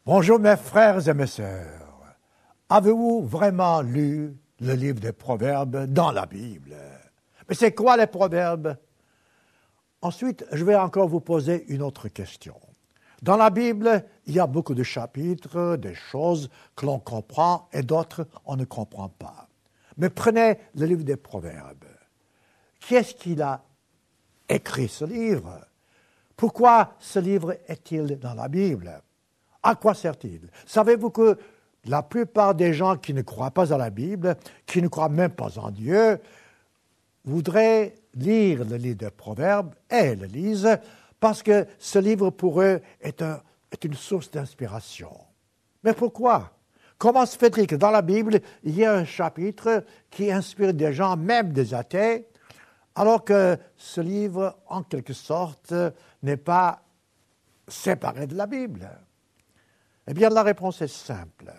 Bonjour mes frères et mes sœurs. Avez-vous vraiment lu le livre des Proverbes dans la Bible? Mais c'est quoi les Proverbes? Ensuite, je vais encore vous poser une autre question. Dans la Bible, il y a beaucoup de chapitres, des choses que l'on comprend et d'autres on ne comprend pas. Mais prenez le livre des Proverbes. Qui est-ce qui a écrit ce livre? Pourquoi ce livre est-il dans la Bible? À quoi sert-il? Savez-vous que la plupart des gens qui ne croient pas à la Bible, qui ne croient même pas en Dieu, voudraient lire le livre des Proverbes et le lisent parce que ce livre pour eux est une source d'inspiration. Mais pourquoi? Comment se fait-il que dans la Bible, il y a un chapitre qui inspire des gens, même des athées, alors que ce livre, en quelque sorte, n'est pas séparé de la Bible? Eh bien, la réponse est simple.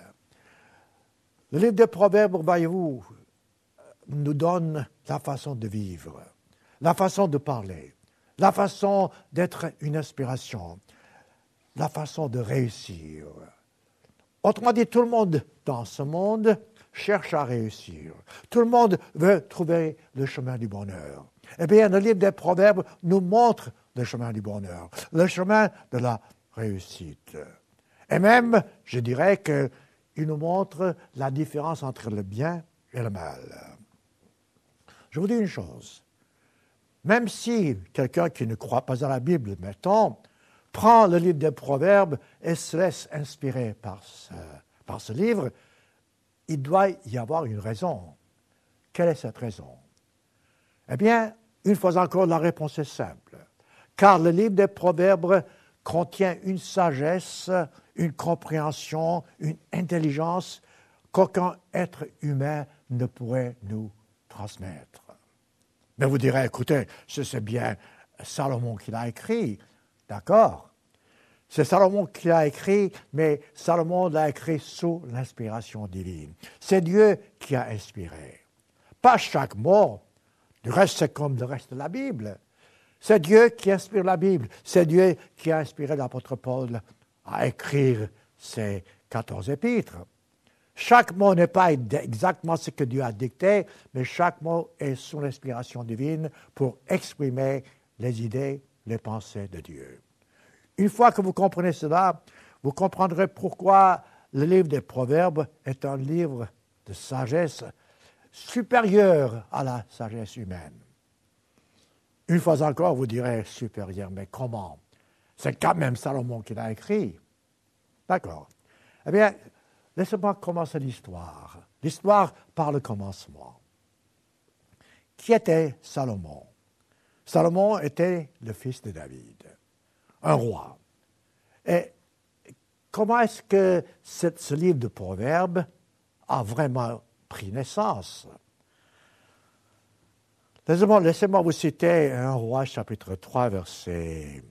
Le livre des Proverbes, voyez-vous, nous donne la façon de vivre, la façon de parler, la façon d'être une inspiration, la façon de réussir. Autrement dit, tout le monde dans ce monde cherche à réussir. Tout le monde veut trouver le chemin du bonheur. Eh bien, le livre des Proverbes nous montre le chemin du bonheur, le chemin de la réussite. Et même, je dirais qu'il nous montre la différence entre le bien et le mal. Je vous dis une chose. Même si quelqu'un qui ne croit pas à la Bible, mettons, prend le livre des Proverbes et se laisse inspirer par ce livre, il doit y avoir une raison. Quelle est cette raison? Eh bien, une fois encore, la réponse est simple. Car le livre des Proverbes contient une sagesse, une compréhension, une intelligence qu'aucun être humain ne pourrait nous transmettre. Mais vous direz, écoutez, c'est bien Salomon qui l'a écrit. D'accord. C'est Salomon qui l'a écrit, mais Salomon l'a écrit sous l'inspiration divine. C'est Dieu qui a inspiré. Pas chaque mot. Du reste, c'est comme le reste de la Bible. C'est Dieu qui inspire la Bible. C'est Dieu qui a inspiré l'apôtre Paul à écrire ses 14 épîtres. Chaque mot n'est pas exactement ce que Dieu a dicté, mais chaque mot est sous l'inspiration divine pour exprimer les idées, les pensées de Dieu. Une fois que vous comprenez cela, vous comprendrez pourquoi le livre des Proverbes est un livre de sagesse supérieur à la sagesse humaine. Une fois encore, vous direz supérieur, mais comment? C'est quand même Salomon qui l'a écrit. D'accord. Eh bien, laissez-moi commencer l'histoire. L'histoire par le commencement. Qui était Salomon? Salomon était le fils de David, un roi. Et comment est-ce que ce livre de Proverbes a vraiment pris naissance? Laissez-moi vous citer 1 Roi, chapitre 3, verset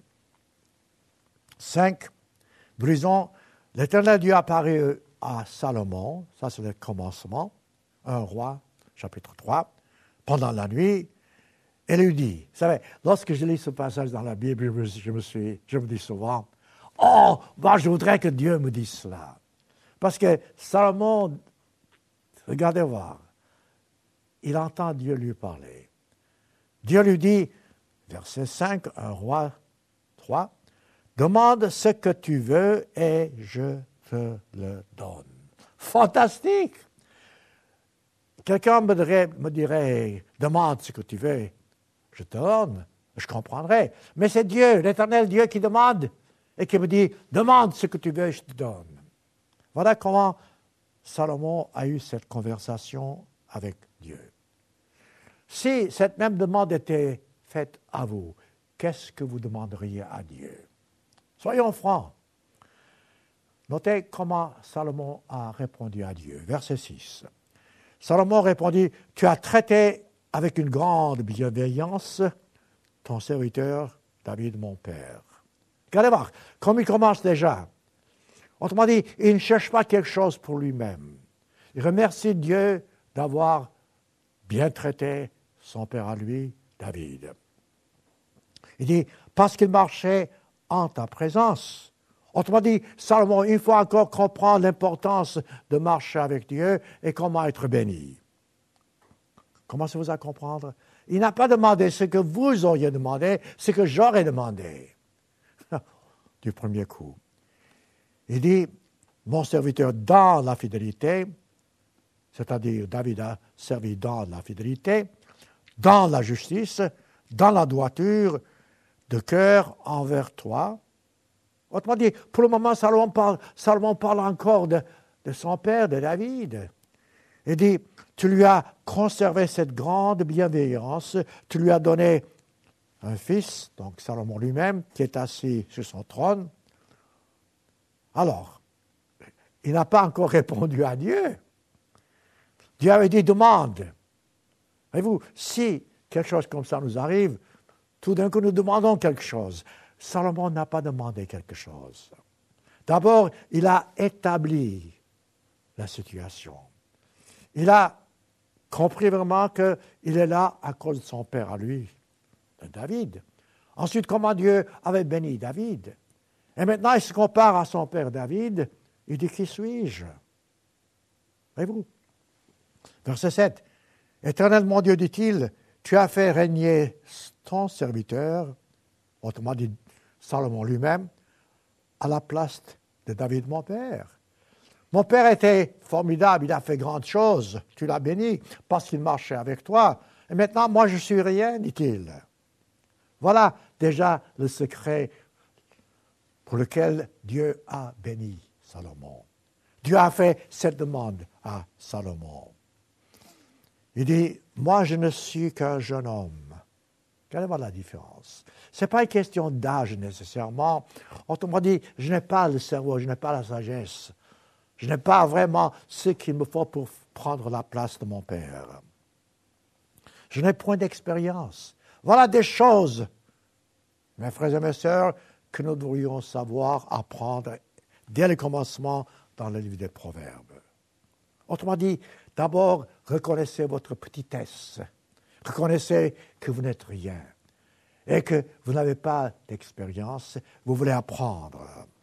5. Nous lisons, l'Éternel Dieu apparut à Salomon, ça c'est le commencement, 1 Roi, chapitre 3, pendant la nuit, et lui dit, vous savez, lorsque je lis ce passage dans la Bible, je me dis souvent, oh, moi je voudrais que Dieu me dise cela. Parce que Salomon, regardez voir, il entend Dieu lui parler. Dieu lui dit, verset 5, 1 Roi 3, demande ce que tu veux et je te le donne. Fantastique! Quelqu'un me dirait, demande ce que tu veux, je te donne, je comprendrais. Mais c'est Dieu, l'Éternel Dieu qui demande et qui me dit, demande ce que tu veux, je te donne. Voilà comment Salomon a eu cette conversation avec Dieu. Si cette même demande était faite à vous, qu'est-ce que vous demanderiez à Dieu? Soyons francs. Notez comment Salomon a répondu à Dieu. Verset 6. Salomon répondit, « Tu as traité avec une grande bienveillance ton serviteur David, mon père. » Regardez voir, comme il commence déjà. Autrement dit, il ne cherche pas quelque chose pour lui-même. Il remercie Dieu d'avoir bien traité son père à lui, David. Il dit, parce qu'il marchait en ta présence. Autrement dit, Salomon, une fois encore, comprend l'importance de marcher avec Dieu et comment être béni. Commencez-vous à comprendre? Il n'a pas demandé ce que vous auriez demandé, ce que j'aurais demandé. Du premier coup. Il dit, mon serviteur dans la fidélité, c'est-à-dire David a servi dans la fidélité, dans la justice, dans la droiture de cœur envers toi. Autrement dit, pour le moment, Salomon parle encore de son père, de David. Il dit, tu lui as conservé cette grande bienveillance, tu lui as donné un fils, donc Salomon lui-même, qui est assis sur son trône. Alors, il n'a pas encore répondu à Dieu. Dieu avait dit, demande. Voyez-vous, si quelque chose comme ça nous arrive, tout d'un coup nous demandons quelque chose. Salomon n'a pas demandé quelque chose. D'abord, il a établi la situation. Il a compris vraiment qu'il est là à cause de son père à lui, de David. Ensuite, comment Dieu avait béni David. Et maintenant, il se compare à son père David. Il dit, qui suis-je? Voyez-vous? Verset 7. Éternel mon Dieu, dit-il, tu as fait régner ton serviteur, autrement dit Salomon lui-même, à la place de David, mon père. Mon père était formidable, il a fait grandes choses, tu l'as béni parce qu'il marchait avec toi. Et maintenant, moi, je suis rien, dit-il. Voilà déjà le secret pour lequel Dieu a béni Salomon. Dieu a fait cette demande à Salomon. Il dit, moi, je ne suis qu'un jeune homme. Quelle est la différence? Ce n'est pas une question d'âge nécessairement. Autrement dit, je n'ai pas le cerveau, je n'ai pas la sagesse. Je n'ai pas vraiment ce qu'il me faut pour prendre la place de mon père. Je n'ai point d'expérience. Voilà des choses, mes frères et mes sœurs, que nous devrions savoir apprendre dès le commencement dans le livre des Proverbes. Autrement dit, d'abord, reconnaissez votre petitesse. Reconnaissez que vous n'êtes rien et que vous n'avez pas d'expérience. Vous voulez apprendre.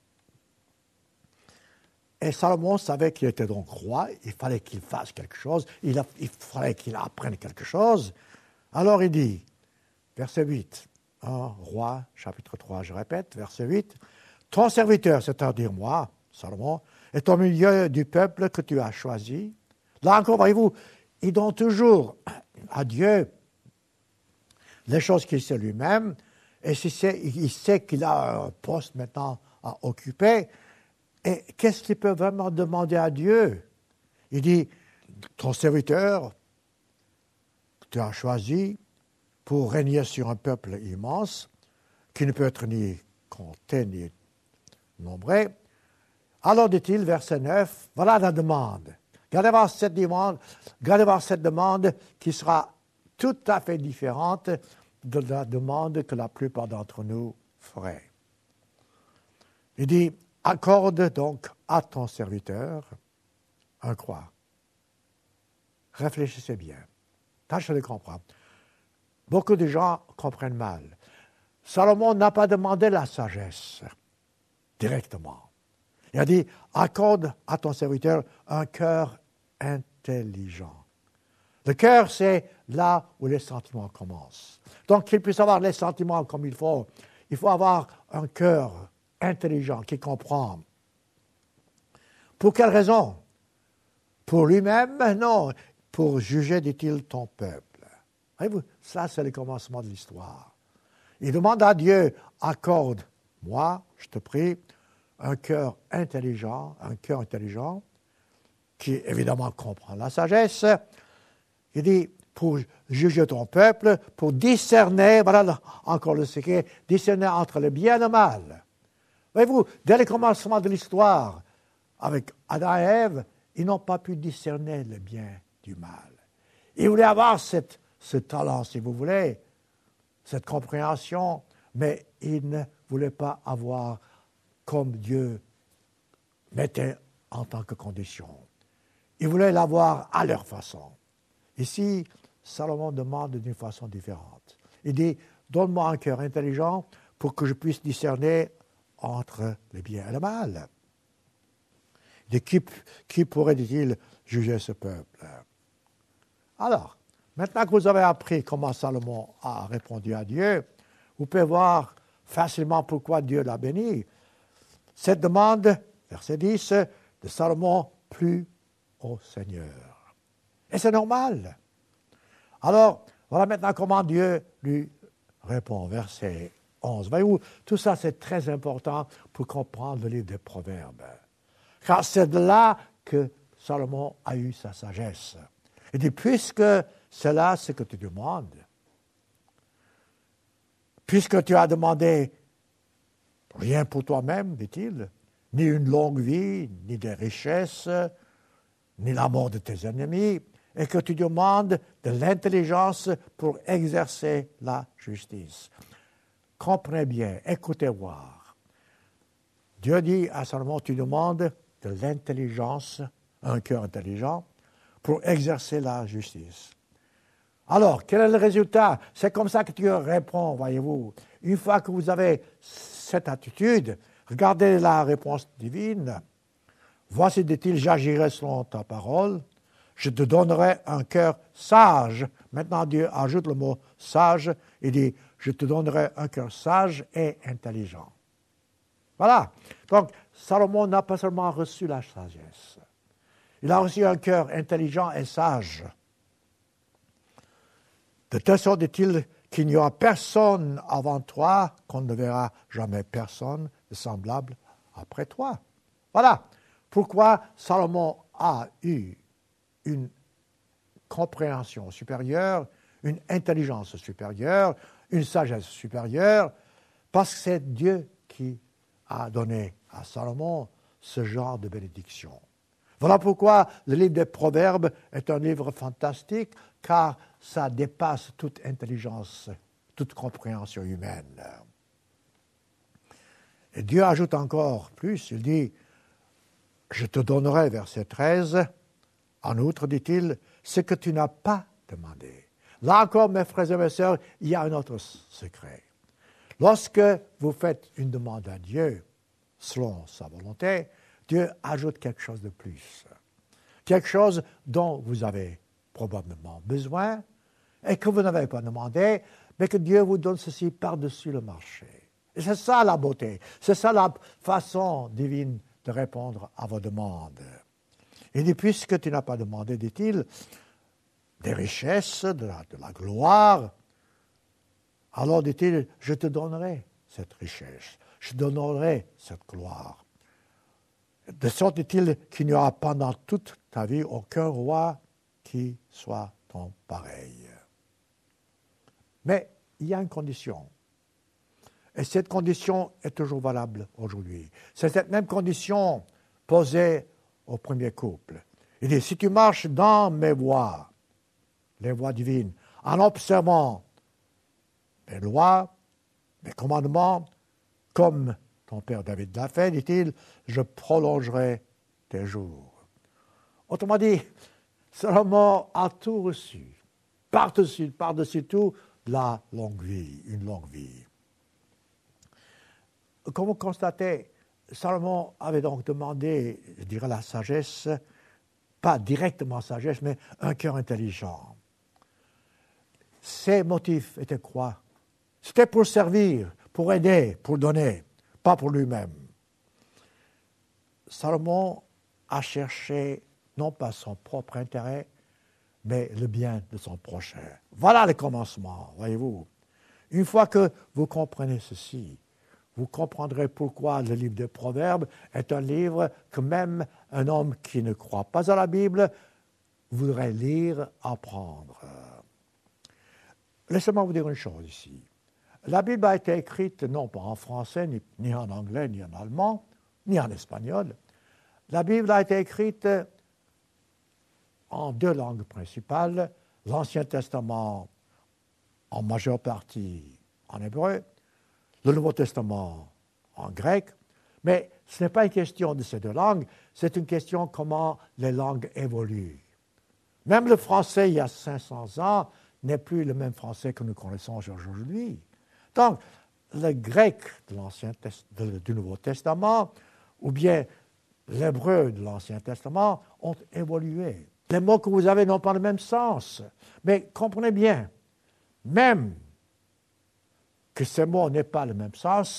Et Salomon savait qu'il était donc roi. Il fallait qu'il fasse quelque chose. Il fallait qu'il apprenne quelque chose. Alors il dit, verset 8, Roi, chapitre 3, je répète, verset 8, « Ton serviteur, c'est-à-dire moi, Salomon, est au milieu du peuple que tu as choisi. » Là encore, voyez-vous, il donne toujours à Dieu les choses qu'il sait lui-même, et il sait qu'il a un poste maintenant à occuper. Et qu'est-ce qu'il peut vraiment demander à Dieu? Il dit, ton serviteur que tu as choisi pour régner sur un peuple immense, qui ne peut être ni compté ni nombré. Alors dit-il, verset 9, voilà la demande. Regardez voir cette demande qui sera tout à fait différente de la demande que la plupart d'entre nous feraient. Il dit, accorde donc à ton serviteur un quoi. Réfléchissez bien. Tâchez de comprendre. Beaucoup de gens comprennent mal. Salomon n'a pas demandé la sagesse directement. Il a dit, accorde à ton serviteur un cœur intelligent. Le cœur, c'est là où les sentiments commencent. Donc, qu'il puisse avoir les sentiments comme il faut avoir un cœur intelligent qui comprend. Pour quelle raison? Pour lui-même? Non. Pour juger, dit-il, ton peuple. Voyez-vous, ça, c'est le commencement de l'histoire. Il demande à Dieu, accorde-moi, je te prie, un cœur intelligent qui évidemment comprend la sagesse. Il dit, pour juger ton peuple, pour discerner, voilà encore le secret, discerner entre le bien et le mal. Voyez-vous, dès le commencement de l'histoire, avec Adam et Ève, ils n'ont pas pu discerner le bien du mal. Ils voulaient avoir ce talent, si vous voulez, cette compréhension, mais ils ne voulaient pas avoir comme Dieu mettait en tant que condition. Ils voulaient l'avoir à leur façon. Ici, Salomon demande d'une façon différente. Il dit, donne-moi un cœur intelligent pour que je puisse discerner entre le bien et le mal. Et qui pourrait, dit-il, juger ce peuple? Alors, maintenant que vous avez appris comment Salomon a répondu à Dieu, vous pouvez voir facilement pourquoi Dieu l'a béni. Cette demande, verset 10, de Salomon plut au Seigneur. Et c'est normal. Alors, voilà maintenant comment Dieu lui répond, verset 11. Voyez-vous, tout ça c'est très important pour comprendre le livre des Proverbes. Car c'est de là que Salomon a eu sa sagesse. Il dit, puisque c'est là ce que tu demandes, puisque tu as demandé rien pour toi-même, dit-il, ni une longue vie, ni des richesses, ni la mort de tes ennemis, et que tu demandes de l'intelligence pour exercer la justice. Comprenez bien, écoutez voir. Dieu dit à Salomon, tu demandes de l'intelligence, un cœur intelligent, pour exercer la justice. Alors, quel est le résultat? C'est comme ça que Dieu répond, voyez-vous. Une fois que vous avez cette attitude, regardez la réponse divine. Voici, dit-il, j'agirai selon ta parole, je te donnerai un cœur sage. Maintenant, Dieu ajoute le mot sage, il dit, je te donnerai un cœur sage et intelligent. Voilà. Donc, Salomon n'a pas seulement reçu la sagesse, il a reçu un cœur intelligent et sage. De telle sorte, dit-il, qu'il n'y aura personne avant toi, qu'on ne verra jamais personne de semblable après toi. Voilà pourquoi Salomon a eu une compréhension supérieure, une intelligence supérieure, une sagesse supérieure, parce que c'est Dieu qui a donné à Salomon ce genre de bénédiction. Voilà pourquoi le livre des Proverbes est un livre fantastique, car ça dépasse toute intelligence, toute compréhension humaine. Et Dieu ajoute encore plus, il dit, je te donnerai, verset 13, en outre, dit-il, ce que tu n'as pas demandé. Là encore, mes frères et mes sœurs, il y a un autre secret. Lorsque vous faites une demande à Dieu, selon sa volonté, Dieu ajoute quelque chose de plus. Quelque chose dont vous avez probablement besoin et que vous n'avez pas demandé, mais que Dieu vous donne ceci par-dessus le marché. Et c'est ça la beauté, c'est ça la façon divine de répondre à vos demandes. Il dit, puisque tu n'as pas demandé, dit-il, des richesses, de la gloire, alors, dit-il, je te donnerai cette richesse, je te donnerai cette gloire. De sorte, dit-il, qu'il n'y aura pendant toute ta vie aucun roi qui soit ton pareil. Mais il y a une condition. Et cette condition est toujours valable aujourd'hui. C'est cette même condition posée au premier couple. Il dit, si tu marches dans mes voies, les voies divines, en observant mes lois, mes commandements, comme ton père David l'a fait, dit-il, je prolongerai tes jours. Autrement dit, Salomon a tout reçu, par-dessus tout, la longue vie, une longue vie. Comme vous constatez, Salomon avait donc demandé, je dirais, la sagesse, pas directement sagesse, mais un cœur intelligent. Ses motifs étaient quoi? C'était pour servir, pour aider, pour donner, pas pour lui-même. Salomon a cherché non pas son propre intérêt, mais le bien de son prochain. Voilà le commencement, voyez-vous. Une fois que vous comprenez ceci, vous comprendrez pourquoi le livre des Proverbes est un livre que même un homme qui ne croit pas à la Bible voudrait lire, apprendre. Laissez-moi vous dire une chose ici. La Bible a été écrite non pas en français, ni en anglais, ni en allemand, ni en espagnol. La Bible a été écrite en deux langues principales, l'Ancien Testament en majeure partie en hébreu, le Nouveau Testament en grec, mais ce n'est pas une question de ces deux langues, c'est une question comment les langues évoluent. Même le français, il y a 500 ans, n'est plus le même français que nous connaissons aujourd'hui. Donc, le grec du Nouveau Testament ou bien l'hébreu de l'Ancien Testament ont évolué. Les mots que vous avez n'ont pas le même sens. Mais comprenez bien, même que ces mots n'aient pas le même sens,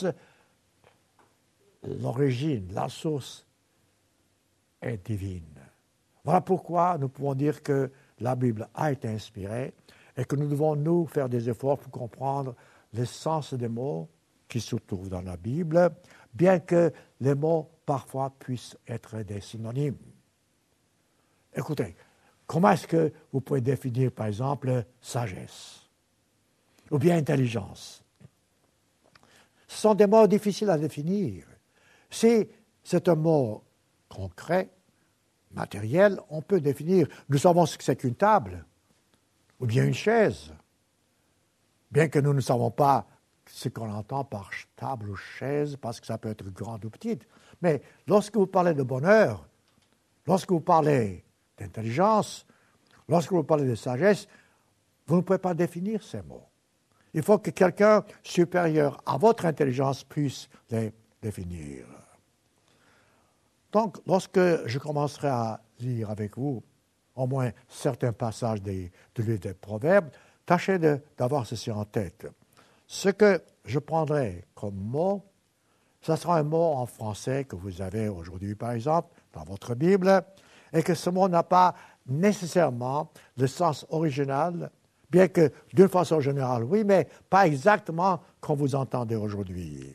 l'origine, la source est divine. Voilà pourquoi nous pouvons dire que la Bible a été inspirée et que nous devons, nous, faire des efforts pour comprendre le sens des mots qui se trouvent dans la Bible, bien que les mots, parfois, puissent être des synonymes. Écoutez, comment est-ce que vous pouvez définir, par exemple, sagesse ou bien intelligence? Ce sont des mots difficiles à définir. Si c'est un mot concret, matériel, on peut définir. Nous savons ce que c'est qu'une table ou bien une chaise, bien que nous ne savons pas ce qu'on entend par table ou chaise, parce que ça peut être grande ou petite. Mais lorsque vous parlez de bonheur, lorsque vous parlez d'intelligence, lorsque vous parlez de sagesse, vous ne pouvez pas définir ces mots. Il faut que quelqu'un supérieur à votre intelligence puisse les définir. Donc, lorsque je commencerai à lire avec vous au moins certains passages du livre des Proverbes, tâchez d'avoir ceci en tête. Ce que je prendrai comme mot, ce sera un mot en français que vous avez aujourd'hui, par exemple, dans votre Bible, et que ce mot n'a pas nécessairement le sens original, bien que d'une façon générale, oui, mais pas exactement comme vous entendez aujourd'hui.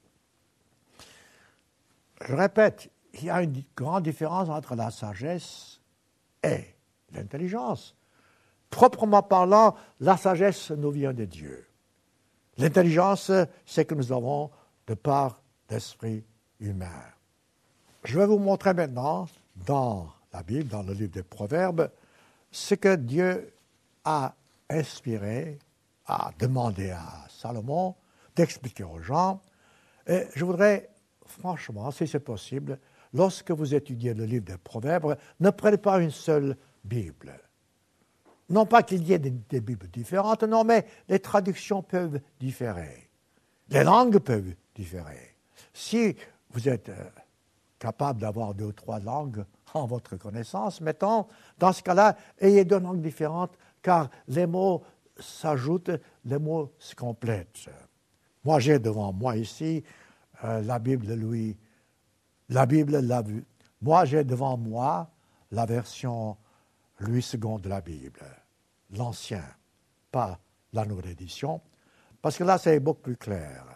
Je répète, il y a une grande différence entre la sagesse et l'intelligence. Proprement parlant, la sagesse nous vient de Dieu. L'intelligence, c'est que nous avons de part d'esprit humain. Je vais vous montrer maintenant, dans la Bible, dans le livre des Proverbes, ce que Dieu a inspiré, a demandé à Salomon d'expliquer aux gens. Et je voudrais, franchement, si c'est possible, lorsque vous étudiez le livre des Proverbes, ne prenez pas une seule Bible. Non pas qu'il y ait des Bibles différentes, non, mais les traductions peuvent différer. Les langues peuvent différer. Si vous êtes capable d'avoir 2 ou 3 langues en votre connaissance, mettons, dans ce cas-là, ayez 2 langues différentes, car les mots s'ajoutent, les mots se complètent. Moi, j'ai devant moi ici la Bible de Louis. La Bible l'a vue. Moi, j'ai devant moi la version Louis II de la Bible, l'ancien, pas la nouvelle édition, parce que là, c'est beaucoup plus clair.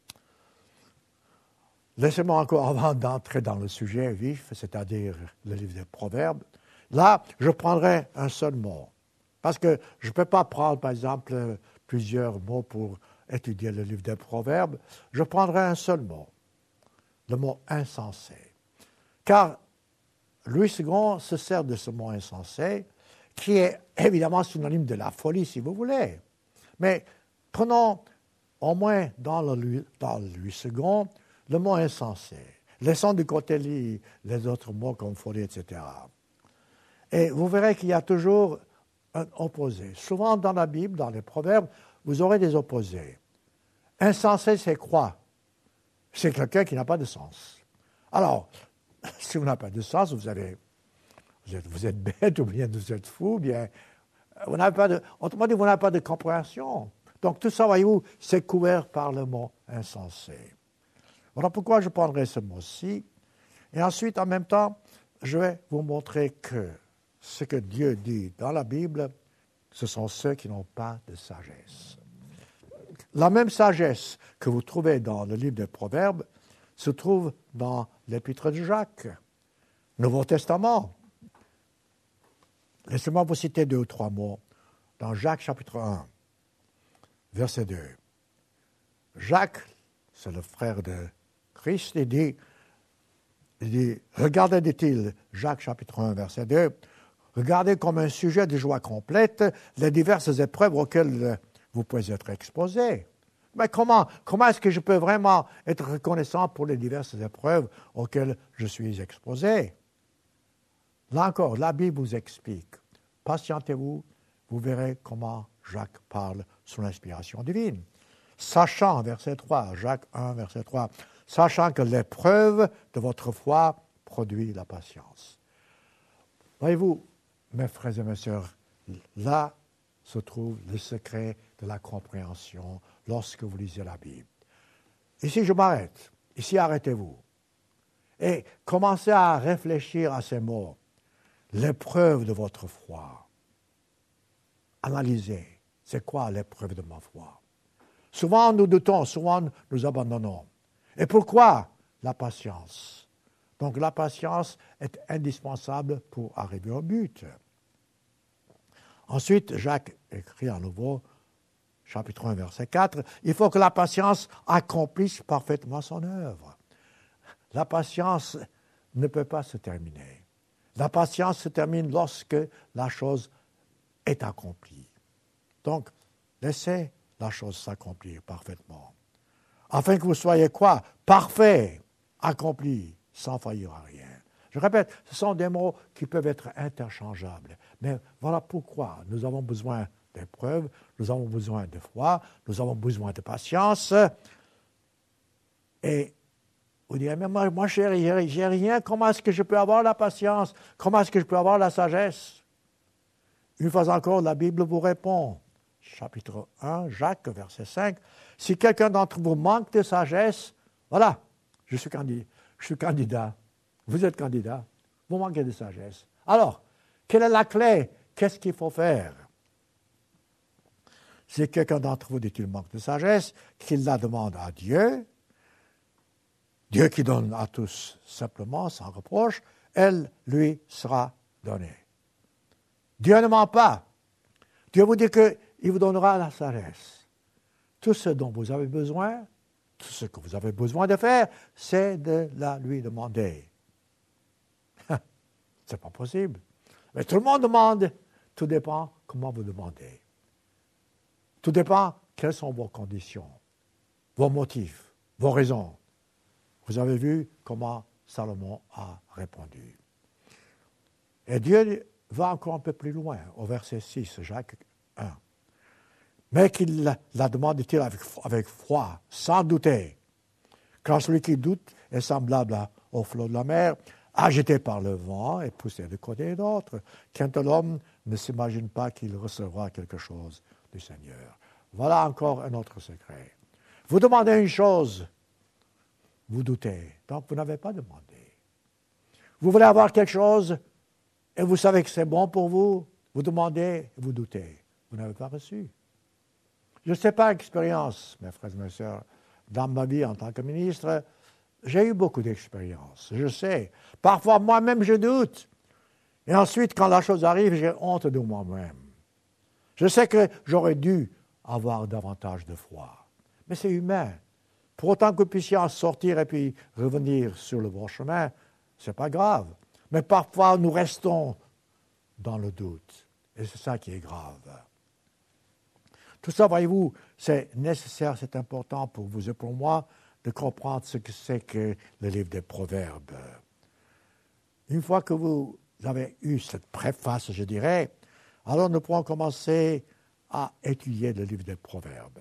Laissez-moi encore, avant d'entrer dans le sujet vif, c'est-à-dire le livre des Proverbes, là, je prendrai un seul mot, parce que je ne peux pas prendre, par exemple, plusieurs mots pour étudier le livre des Proverbes. Je prendrai un seul mot, le mot insensé. Car Louis II se sert de ce mot insensé, qui est évidemment synonyme de la folie, si vous voulez. Mais prenons au moins dans Louis II le mot insensé. Laissons de côté les autres mots comme folie, etc. Et vous verrez qu'il y a toujours un opposé. Souvent dans la Bible, dans les Proverbes, vous aurez des opposés. Insensé, c'est quoi? C'est quelqu'un qui n'a pas de sens. Alors, si vous n'avez pas de sens, vous êtes bête, ou bien vous êtes fou, ou bien vous n'avez pas autrement dit, vous n'avez pas de compréhension. Donc tout ça, voyez-vous, c'est couvert par le mot insensé. Voilà pourquoi je prendrai ce mot-ci. Et ensuite, en même temps, je vais vous montrer que ce que Dieu dit dans la Bible, ce sont ceux qui n'ont pas de sagesse. La même sagesse que vous trouvez dans le livre des Proverbes se trouve dans l'Épître de Jacques, Nouveau Testament. Laissez-moi vous citer 2 ou 3 mots. Dans Jacques chapitre 1, verset 2. Jacques, c'est le frère de Christ, il dit, regardez, dit-il, Jacques chapitre 1, verset 2, regardez comme un sujet de joie complète les diverses épreuves auxquelles vous pouvez être exposés. Mais comment est-ce que je peux vraiment être reconnaissant pour les diverses épreuves auxquelles je suis exposé? Là encore, la Bible vous explique. Patientez-vous, vous verrez comment Jacques parle sous l'inspiration divine. Sachant, verset 3, Jacques 1, verset 3, sachant que l'épreuve de votre foi produit la patience. Voyez-vous, mes frères et mes sœurs, là se trouve le secret de la compréhension lorsque vous lisez la Bible. Ici, je m'arrête. Ici, arrêtez-vous. Et commencez à réfléchir à ces mots. L'épreuve de votre foi. Analysez. C'est quoi l'épreuve de ma foi? Souvent, nous doutons, souvent, nous abandonnons. Et pourquoi? La patience. Donc, la patience est indispensable pour arriver au but. Ensuite, Jacques écrit à nouveau, chapitre 1, verset 4, « Il faut que la patience accomplisse parfaitement son œuvre. » La patience ne peut pas se terminer. La patience se termine lorsque la chose est accomplie. Donc, laissez la chose s'accomplir parfaitement. Afin que vous soyez quoi? Parfait, accompli, sans faillir à rien. Je répète, ce sont des mots qui peuvent être interchangeables. Mais voilà pourquoi nous avons besoin d'épreuves, nous avons besoin de foi, nous avons besoin de patience. Et vous direz, mais moi j'ai rien, comment est-ce que je peux avoir la patience? Comment est-ce que je peux avoir la sagesse? Une fois encore, la Bible vous répond. Chapitre 1, Jacques, verset 5. « Si quelqu'un d'entre vous manque de sagesse, voilà, je suis candidat. Vous êtes candidat. Vous manquez de sagesse. Alors, quelle est la clé? Qu'est-ce qu'il faut faire? Si quelqu'un d'entre vous dit qu'il manque de sagesse, qu'il la demande à Dieu, Dieu qui donne à tous simplement, sans reproche, elle lui sera donnée. Dieu ne ment pas. Dieu vous dit qu'il vous donnera la sagesse. Tout ce dont vous avez besoin, tout ce que vous avez besoin de faire, c'est de la lui demander. C'est pas possible. Mais tout le monde demande. Tout dépend comment vous demandez. Tout dépend quelles sont vos conditions, vos motifs, vos raisons. Vous avez vu comment Salomon a répondu. Et Dieu va encore un peu plus loin, au verset 6, Jacques 1. Mais qu'il la demande, dit-il, avec foi, sans douter. Car celui qui doute est semblable au flot de la mer, agité par le vent et poussé de côté et d'autre. Quant à l'homme ne s'imagine pas qu'il recevra quelque chose du Seigneur. Voilà encore un autre secret. Vous demandez une chose, vous doutez, donc vous n'avez pas demandé. Vous voulez avoir quelque chose et vous savez que c'est bon pour vous, vous demandez, vous doutez. Vous n'avez pas reçu. Je ne sais pas expérience, mes frères et mes sœurs, dans ma vie en tant que ministre, j'ai eu beaucoup d'expériences, je sais. Parfois, moi-même, je doute. Et ensuite, quand la chose arrive, j'ai honte de moi-même. Je sais que j'aurais dû avoir davantage de foi. Mais c'est humain. Pour autant que vous puissiez en sortir et puis revenir sur le bon chemin, ce n'est pas grave. Mais parfois, nous restons dans le doute. Et c'est ça qui est grave. Tout ça, voyez-vous, c'est nécessaire, c'est important pour vous et pour moi de comprendre ce que c'est que le livre des Proverbes. Une fois que vous avez eu cette préface, je dirais, alors nous pourrons commencer à étudier le livre des Proverbes.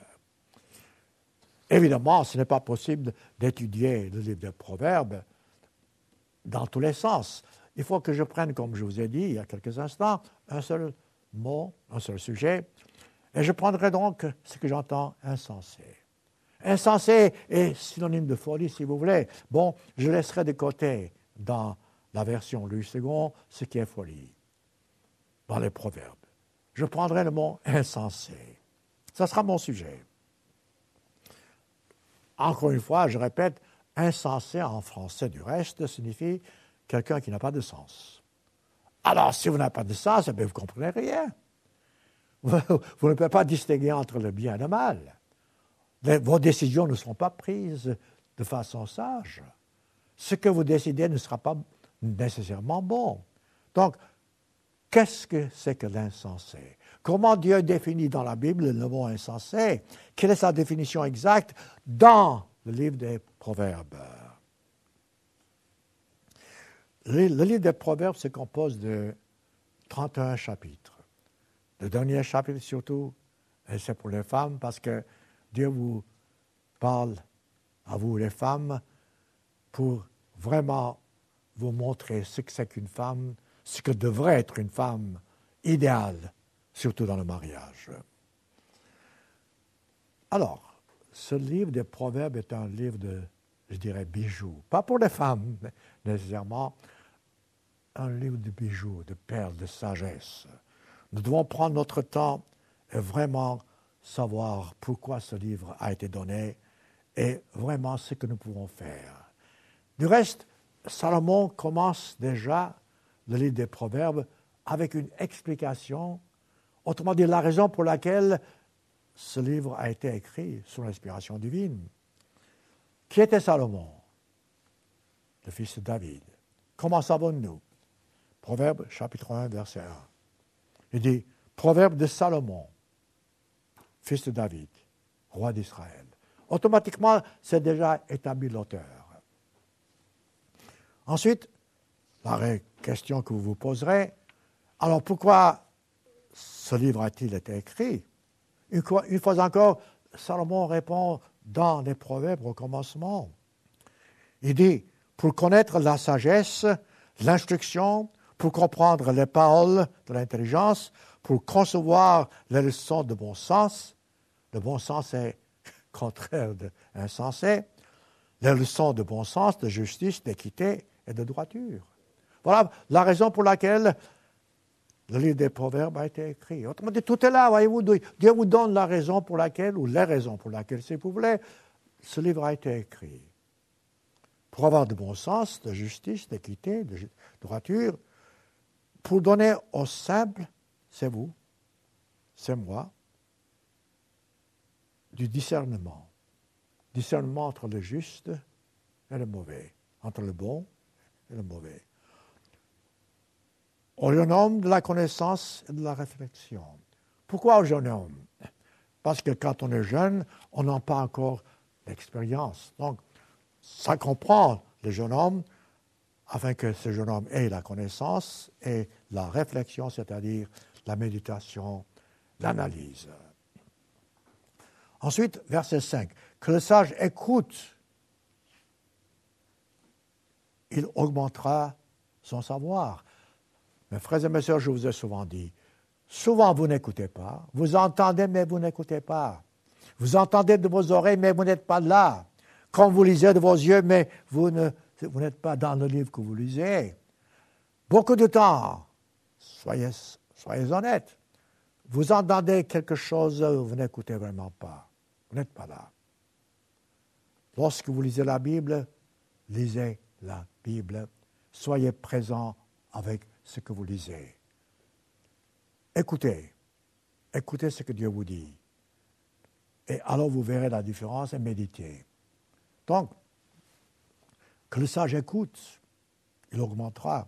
Évidemment, ce n'est pas possible d'étudier le livre des Proverbes dans tous les sens. Il faut que je prenne, comme je vous ai dit il y a quelques instants, un seul mot, un seul sujet, et je prendrai donc ce que j'entends insensé. Insensé est synonyme de folie, si vous voulez. Bon, je laisserai de côté dans la version Louis II ce qui est folie, dans les Proverbes. Je prendrai le mot insensé. Ça sera mon sujet. Encore une fois, je répète, insensé en français du reste signifie quelqu'un qui n'a pas de sens. Alors, si vous n'avez pas de sens, vous ne comprenez rien. Vous ne pouvez pas distinguer entre le bien et le mal. Vos décisions ne seront pas prises de façon sage. Ce que vous décidez ne sera pas nécessairement bon. Donc, qu'est-ce que c'est que l'insensé? Comment Dieu définit dans la Bible le mot insensé? Quelle est sa définition exacte dans le livre des Proverbes? Le livre des Proverbes se compose de 31 chapitres. Le dernier chapitre, surtout, c'est pour les femmes parce que Dieu vous parle à vous les femmes pour vraiment vous montrer ce que c'est qu'une femme, ce que devrait être une femme idéale, surtout dans le mariage. Alors, ce livre des Proverbes est un livre de, je dirais, bijoux. Pas pour les femmes, nécessairement, un livre de bijoux, de perles, de sagesse. Nous devons prendre notre temps et vraiment savoir pourquoi ce livre a été donné et vraiment ce que nous pouvons faire. Du reste, Salomon commence déjà le livre des Proverbes avec une explication, autrement dit la raison pour laquelle ce livre a été écrit sous l'inspiration divine. Qui était Salomon? Le fils de David. Comment savons-nous? Proverbe chapitre 1, verset 1. Il dit, Proverbe de Salomon, fils de David, roi d'Israël. Automatiquement, c'est déjà établi l'auteur. Ensuite, la question que vous vous poserez, alors pourquoi ce livre a-t-il été écrit? Une fois encore, Salomon répond dans les Proverbes au commencement. Il dit, pour connaître la sagesse, l'instruction, pour comprendre les paroles de l'intelligence, pour concevoir les leçons de bon sens. Le bon sens est contraire d'insensé. Les leçons de bon sens, de justice, d'équité et de droiture. Voilà la raison pour laquelle le livre des Proverbes a été écrit. Autrement dit, tout est là, voyez-vous. Dieu vous donne la raison pour laquelle, ou les raisons pour laquelle, si vous voulez, ce livre a été écrit. Pour avoir de bon sens, de justice, d'équité, de droiture, pour donner aux simples, c'est vous, c'est moi, du discernement. Discernement entre le juste et le mauvais, entre le bon et le mauvais. Au jeune homme de la connaissance et de la réflexion. Pourquoi au jeune homme? Parce que quand on est jeune, on n'a pas encore d'expérience. Donc, ça comprend le jeune homme afin que ce jeune homme ait la connaissance et la réflexion, c'est-à-dire la méditation, l'analyse. Ensuite, verset 5. Que le sage écoute, il augmentera son savoir. Mes frères et mes sœurs, je vous ai souvent dit, souvent vous n'écoutez pas, vous entendez mais vous n'écoutez pas. Vous entendez de vos oreilles mais vous n'êtes pas là. Quand vous lisez de vos yeux mais vous n'êtes pas dans le livre que vous lisez. Beaucoup de temps, soyez honnêtes, vous entendez quelque chose, vous n'écoutez vraiment pas. Vous n'êtes pas là. Lorsque vous lisez la Bible, lisez la Bible. Soyez présent avec ce que vous lisez. Écoutez. Écoutez ce que Dieu vous dit. Et alors vous verrez la différence et méditez. Donc, que le sage écoute, il augmentera.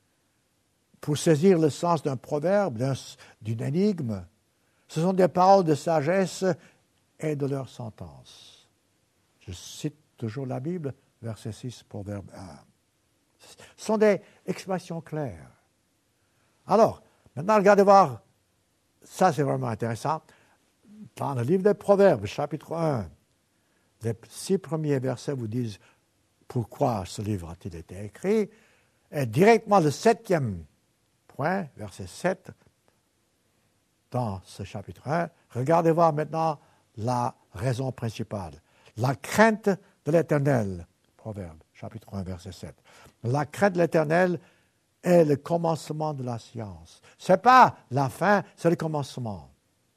Pour saisir le sens d'un proverbe, d'une énigme, ce sont des paroles de sagesse et de leur sentence. Je cite toujours la Bible, verset 6, Proverbe 1. Ce sont des expressions claires. Alors, maintenant, regardez voir, ça c'est vraiment intéressant. Dans le livre des Proverbes, chapitre 1, les 6 premiers versets vous disent pourquoi ce livre a-t-il été écrit. Et directement le 7e point, verset 7, dans ce chapitre 1, regardez voir maintenant la raison principale. La crainte de l'Éternel, Proverbe, chapitre 1, verset 7. La crainte de l'Éternel est le commencement de la science. Ce n'est pas la fin, c'est le commencement.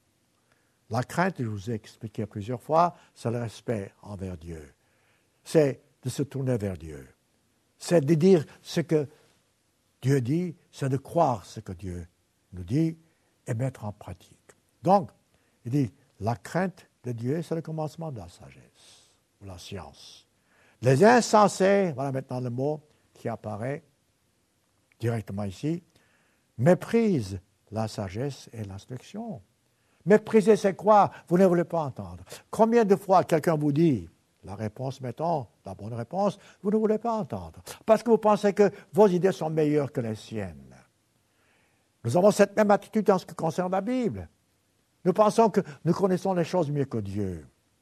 La crainte, je vous ai expliqué plusieurs fois, c'est le respect envers Dieu. C'est de se tourner vers Dieu. C'est de dire ce que Dieu dit, c'est de croire ce que Dieu nous dit et mettre en pratique. Donc, il dit, la crainte de Dieu, c'est le commencement de la sagesse, ou la science. Les insensés, voilà maintenant le mot qui apparaît directement ici, méprisent la sagesse et l'instruction. Mépriser, c'est quoi? Vous ne voulez pas entendre. Combien de fois quelqu'un vous dit la réponse, mettons, la bonne réponse, vous ne voulez pas entendre, parce que vous pensez que vos idées sont meilleures que les siennes. Nous avons cette même attitude en ce qui concerne la Bible. Nous pensons que nous connaissons les choses mieux que Dieu.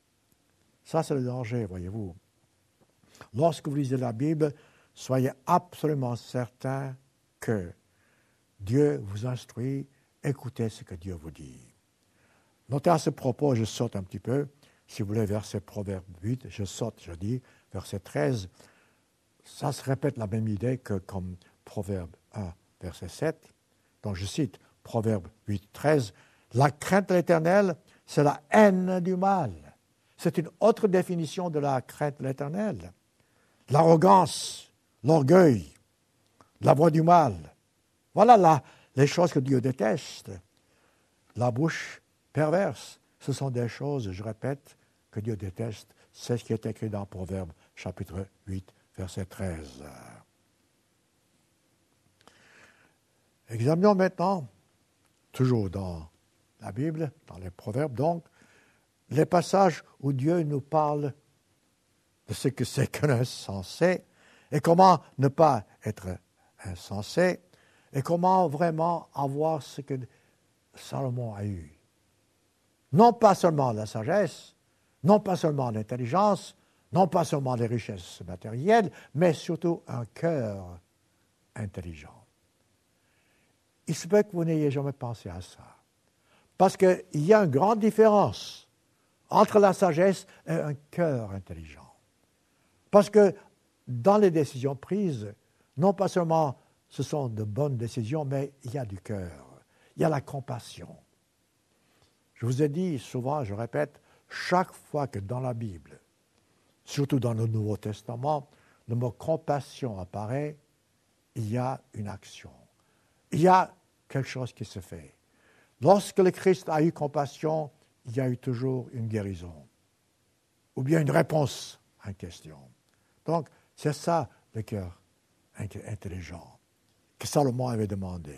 Ça, c'est le danger, voyez-vous. Lorsque vous lisez la Bible, soyez absolument certain que Dieu vous instruit, écoutez ce que Dieu vous dit. Notez à ce propos, je saute un petit peu, si vous voulez, verset Proverbe 8, je dis, verset 13, ça se répète la même idée que comme Proverbe 1, verset 7. Donc je cite Proverbe 8, 13, « La crainte de l'Éternel, c'est la haine du mal. » C'est une autre définition de la crainte de l'Éternel. L'arrogance, l'orgueil, la voix du mal. Voilà les choses que Dieu déteste. La bouche perverse, ce sont des choses, je répète, que Dieu déteste. C'est ce qui est écrit dans Proverbe, chapitre 8, verset 13. Examinons maintenant, toujours dans la Bible, dans les Proverbes, donc, les passages où Dieu nous parle de ce que c'est qu'un insensé et comment ne pas être insensé et comment vraiment avoir ce que Salomon a eu. Non pas seulement la sagesse, non pas seulement l'intelligence, non pas seulement les richesses matérielles, mais surtout un cœur intelligent. Il se peut que vous n'ayez jamais pensé à ça. Parce qu'il y a une grande différence entre la sagesse et un cœur intelligent. Parce que dans les décisions prises, non pas seulement ce sont de bonnes décisions, mais il y a du cœur, il y a la compassion. Je vous ai dit souvent, je répète, chaque fois que dans la Bible, surtout dans le Nouveau Testament, le mot compassion apparaît, il y a une action. Il y a quelque chose qui se fait. Lorsque le Christ a eu compassion, il y a eu toujours une guérison, ou bien une réponse à une question. Donc, c'est ça le cœur intelligent que Salomon avait demandé.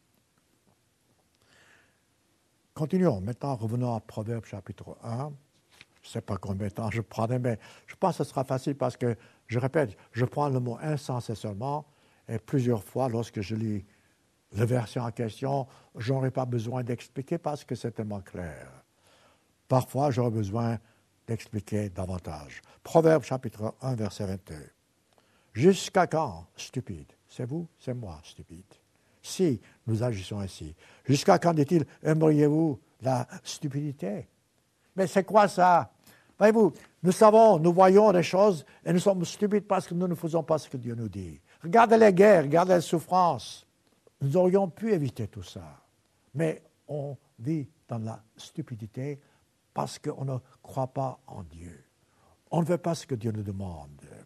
Continuons. Maintenant, revenons à Proverbe chapitre 1. Je ne sais pas combien de temps je prendrai, mais je pense que ce sera facile parce que, je répète, je prends le mot insensé seulement, et plusieurs fois, lorsque je lis le verset en question, je n'aurai pas besoin d'expliquer parce que c'est tellement clair. Parfois, j'aurai besoin d'expliquer davantage. Proverbe chapitre 1, verset 22. « Jusqu'à quand, stupide? » C'est vous, c'est moi, stupide. Si nous agissons ainsi. Jusqu'à quand, dit-il, aimeriez-vous la stupidité? Mais c'est quoi ça? Voyez-vous, nous savons, nous voyons les choses et nous sommes stupides parce que nous ne faisons pas ce que Dieu nous dit. Regardez les guerres, regardez les souffrances. Nous aurions pu éviter tout ça. Mais on vit dans la stupidité parce qu'on ne croit pas en Dieu. On ne fait pas ce que Dieu nous demande.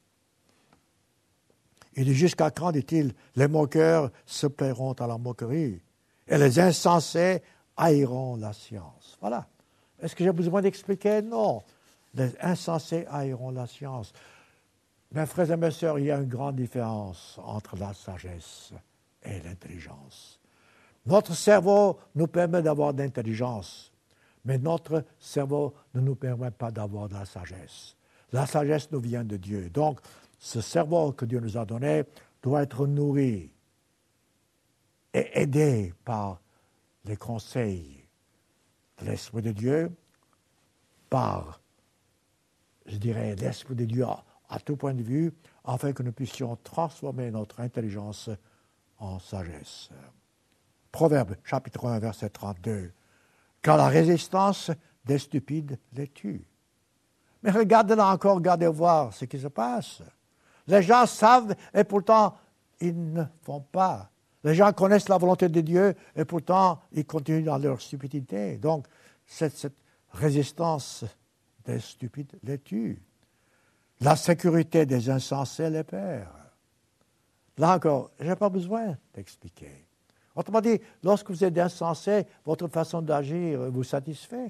Il dit, jusqu'à quand, dit-il, les moqueurs se plairont à la moquerie et les insensés haïront la science. Voilà. Est-ce que j'ai besoin d'expliquer? Non. Les insensés haïront la science. Mes frères et mes sœurs, il y a une grande différence entre la sagesse et l'intelligence. Notre cerveau nous permet d'avoir de l'intelligence, mais notre cerveau ne nous permet pas d'avoir de la sagesse. La sagesse nous vient de Dieu. Donc, ce cerveau que Dieu nous a donné doit être nourri et aidé par les conseils de l'Esprit de Dieu, par, je dirais, l'Esprit de Dieu à tout point de vue, afin que nous puissions transformer notre intelligence en sagesse. Proverbe, chapitre 1, verset 32. « Car la résistance des stupides les tue. » Mais regardez là encore, regardez voir ce qui se passe. Les gens savent et pourtant ils ne font pas. Les gens connaissent la volonté de Dieu et pourtant ils continuent dans leur stupidité. Donc cette résistance des stupides les tue. La sécurité des insensés les perd. Là encore, je n'ai pas besoin d'expliquer. Autrement dit, lorsque vous êtes insensé, votre façon d'agir vous satisfait.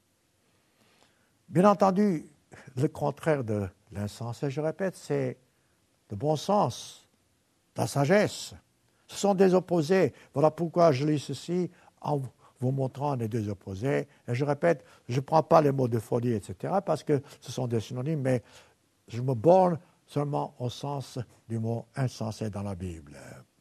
Bien entendu, le contraire de l'insensé, je répète, c'est le bon sens, la sagesse. Ce sont des opposés. Voilà pourquoi je lis ceci en vous montrant les deux opposés. Et je répète, je ne prends pas les mots de folie, etc., parce que ce sont des synonymes, mais je me borne seulement au sens du mot insensé dans la Bible.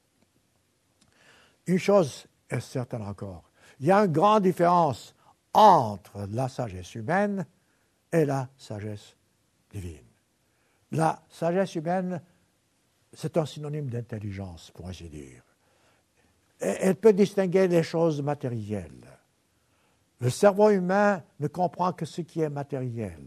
Une chose est certaine encore. Il y a une grande différence entre la sagesse humaine et la sagesse divine. La sagesse humaine, c'est un synonyme d'intelligence, pour ainsi dire. Elle peut distinguer les choses matérielles. Le cerveau humain ne comprend que ce qui est matériel.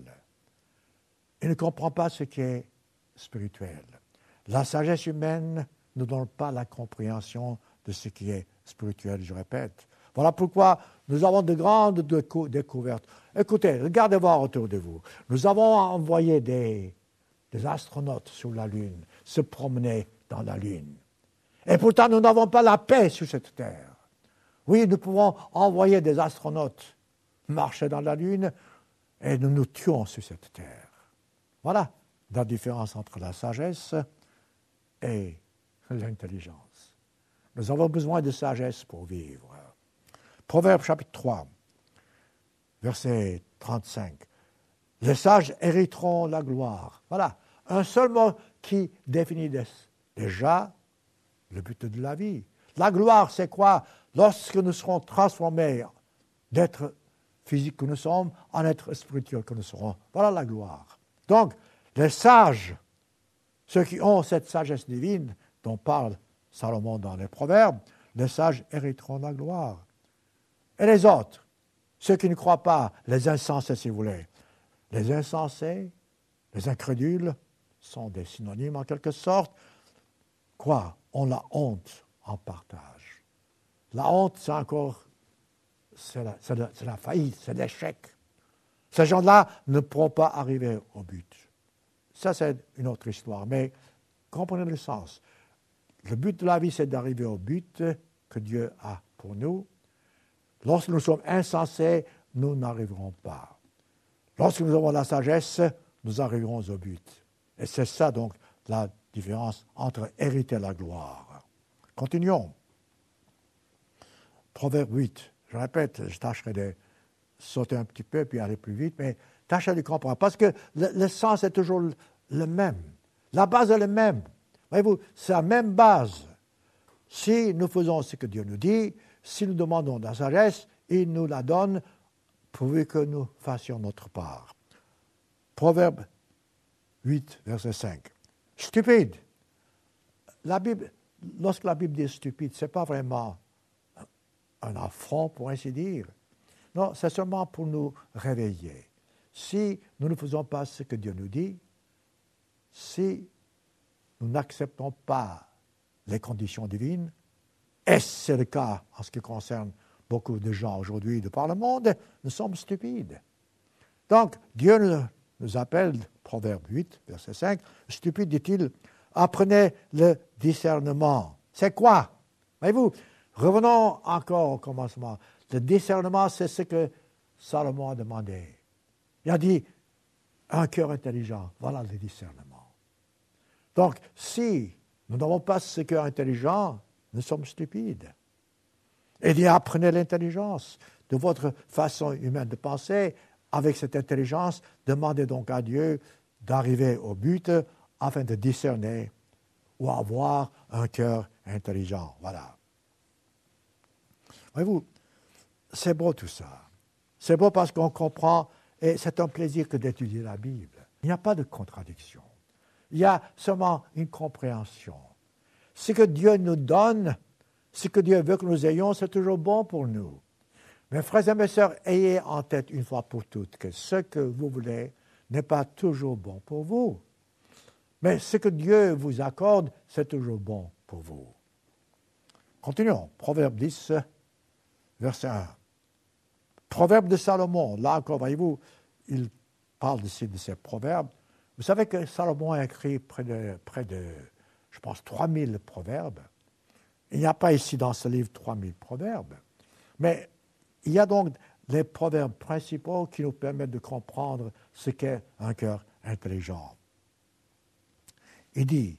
Il ne comprend pas ce qui est spirituel. La sagesse humaine ne donne pas la compréhension de ce qui est spirituel, je répète. Voilà pourquoi nous avons de grandes découvertes. Écoutez, regardez voir autour de vous. Nous avons envoyé des astronautes sur la Lune, se promener dans la Lune. Et pourtant, nous n'avons pas la paix sur cette terre. Oui, nous pouvons envoyer des astronautes marcher dans la Lune et nous nous tuons sur cette terre. Voilà la différence entre la sagesse et l'intelligence. Nous avons besoin de sagesse pour vivre. Proverbe chapitre 3, verset 35. Les sages hériteront la gloire. Voilà, un seul mot qui définit déjà le but de la vie. La gloire, c'est quoi? Lorsque nous serons transformés d'être physique que nous sommes en être spirituel que nous serons. Voilà la gloire. Donc, les sages, ceux qui ont cette sagesse divine dont parle Salomon dans les Proverbes, les sages hériteront la gloire. Et les autres, ceux qui ne croient pas, les insensés si vous voulez, les insensés, les incrédules sont des synonymes en quelque sorte. Quoi? On la honte en partage. La honte, c'est la faillite, c'est l'échec. Ces gens-là ne pourront pas arriver au but. Ça, c'est une autre histoire, mais comprenez le sens. Le but de la vie, c'est d'arriver au but que Dieu a pour nous. Lorsque nous sommes insensés, nous n'arriverons pas. Lorsque nous avons la sagesse, nous arriverons au but. Et c'est ça, donc, la différence entre hériter la gloire. Continuons. Proverbe 8. Je répète, je tâcherai de sauter un petit peu puis aller plus vite, mais tâchez de comprendre. Parce que le sens est toujours le même. La base est la même. Voyez-vous, c'est la même base. Si nous faisons ce que Dieu nous dit, si nous demandons de la sagesse, il nous la donne pourvu que nous fassions notre part. Proverbe 8, verset 5. Stupide. Lorsque la Bible dit stupide, ce n'est pas vraiment un affront, pour ainsi dire. Non, c'est seulement pour nous réveiller. Si nous ne faisons pas ce que Dieu nous dit, si nous n'acceptons pas les conditions divines, et c'est le cas en ce qui concerne beaucoup de gens aujourd'hui de par le monde, nous sommes stupides. Donc, Dieu nous appelle, Proverbe 8, verset 5, stupide, dit-il, apprenez le discernement. C'est quoi? Voyez-vous, revenons encore au commencement. Le discernement, c'est ce que Salomon a demandé. Il a dit, un cœur intelligent, voilà le discernement. Donc, si nous n'avons pas ce cœur intelligent, nous sommes stupides. Et il dit, apprenez l'intelligence de votre façon humaine de penser. Avec cette intelligence, demandez donc à Dieu d'arriver au but afin de discerner ou avoir un cœur intelligent. Voilà. Voyez-vous, c'est beau tout ça. C'est beau parce qu'on comprend, et c'est un plaisir que d'étudier la Bible. Il n'y a pas de contradiction. Il y a seulement une compréhension. Ce que Dieu nous donne, ce que Dieu veut que nous ayons, c'est toujours bon pour nous. Mes frères et mes sœurs, ayez en tête une fois pour toutes que ce que vous voulez n'est pas toujours bon pour vous. Mais ce que Dieu vous accorde, c'est toujours bon pour vous. Continuons. Proverbe 10, verset 1. Proverbe de Salomon. Là encore, voyez-vous, il parle ici de ces proverbes. Vous savez que Salomon a écrit près de je pense, 3000 proverbes. Il n'y a pas ici dans ce livre 3000 proverbes. Mais il y a donc les proverbes principaux qui nous permettent de comprendre ce qu'est un cœur intelligent. Il dit,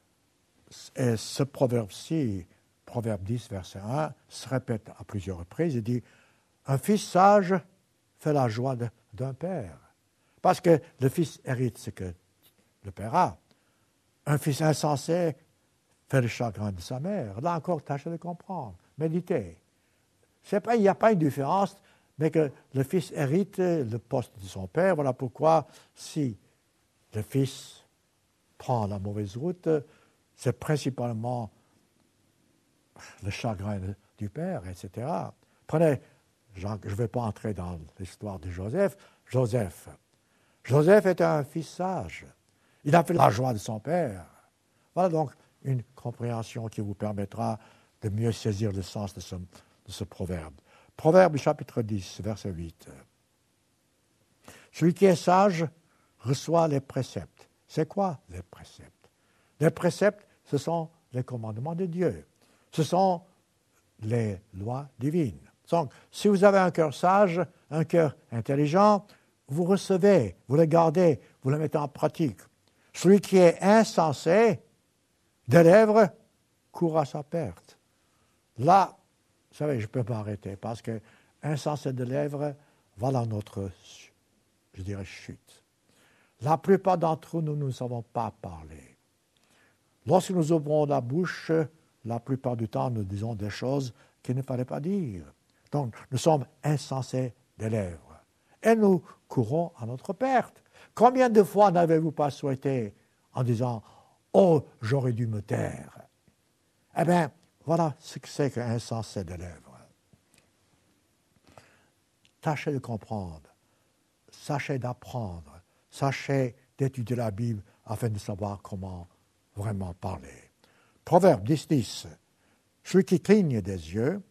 et ce proverbe-ci, Proverbe 10, verset 1, se répète à plusieurs reprises, il dit, un fils sage fait la joie d'un père. Parce que le fils hérite ce que le père a. Un fils insensé fait le chagrin de sa mère. Là encore, tâchez de comprendre. Méditez. Il n'y a pas une différence, mais que le fils hérite le poste de son père. Voilà pourquoi, si le fils prend la mauvaise route, c'est principalement le chagrin du père, etc. Prenez, je ne vais pas entrer dans l'histoire de Joseph. Joseph était un fils sage. Il a fait la joie de son père. Voilà donc une compréhension qui vous permettra de mieux saisir le sens de ce proverbe. Proverbe chapitre 10, verset 8. Celui qui est sage reçoit les préceptes. C'est quoi les préceptes? Les préceptes, ce sont les commandements de Dieu. Ce sont les lois divines. Donc, si vous avez un cœur sage, un cœur intelligent, vous recevez, vous le gardez, vous le mettez en pratique. Celui qui est insensé, des lèvres, court à sa perte. Là, vous savez, je ne peux pas arrêter parce que insensé de lèvres, voilà notre, je dirais, chute. La plupart d'entre nous ne savons pas parler. Lorsque nous ouvrons la bouche, la plupart du temps, nous disons des choses qu'il ne fallait pas dire. Donc, nous sommes insensés des lèvres. Et nous courons à notre perte. Combien de fois n'avez-vous pas souhaité en disant « Oh, j'aurais dû me taire » ? Eh bien, voilà ce que c'est qu'insensé des lèvres. Tâchez de comprendre, sachez d'apprendre, sachez d'étudier la Bible afin de savoir comment vraiment parler. Proverbe 10, celui qui cligne des yeux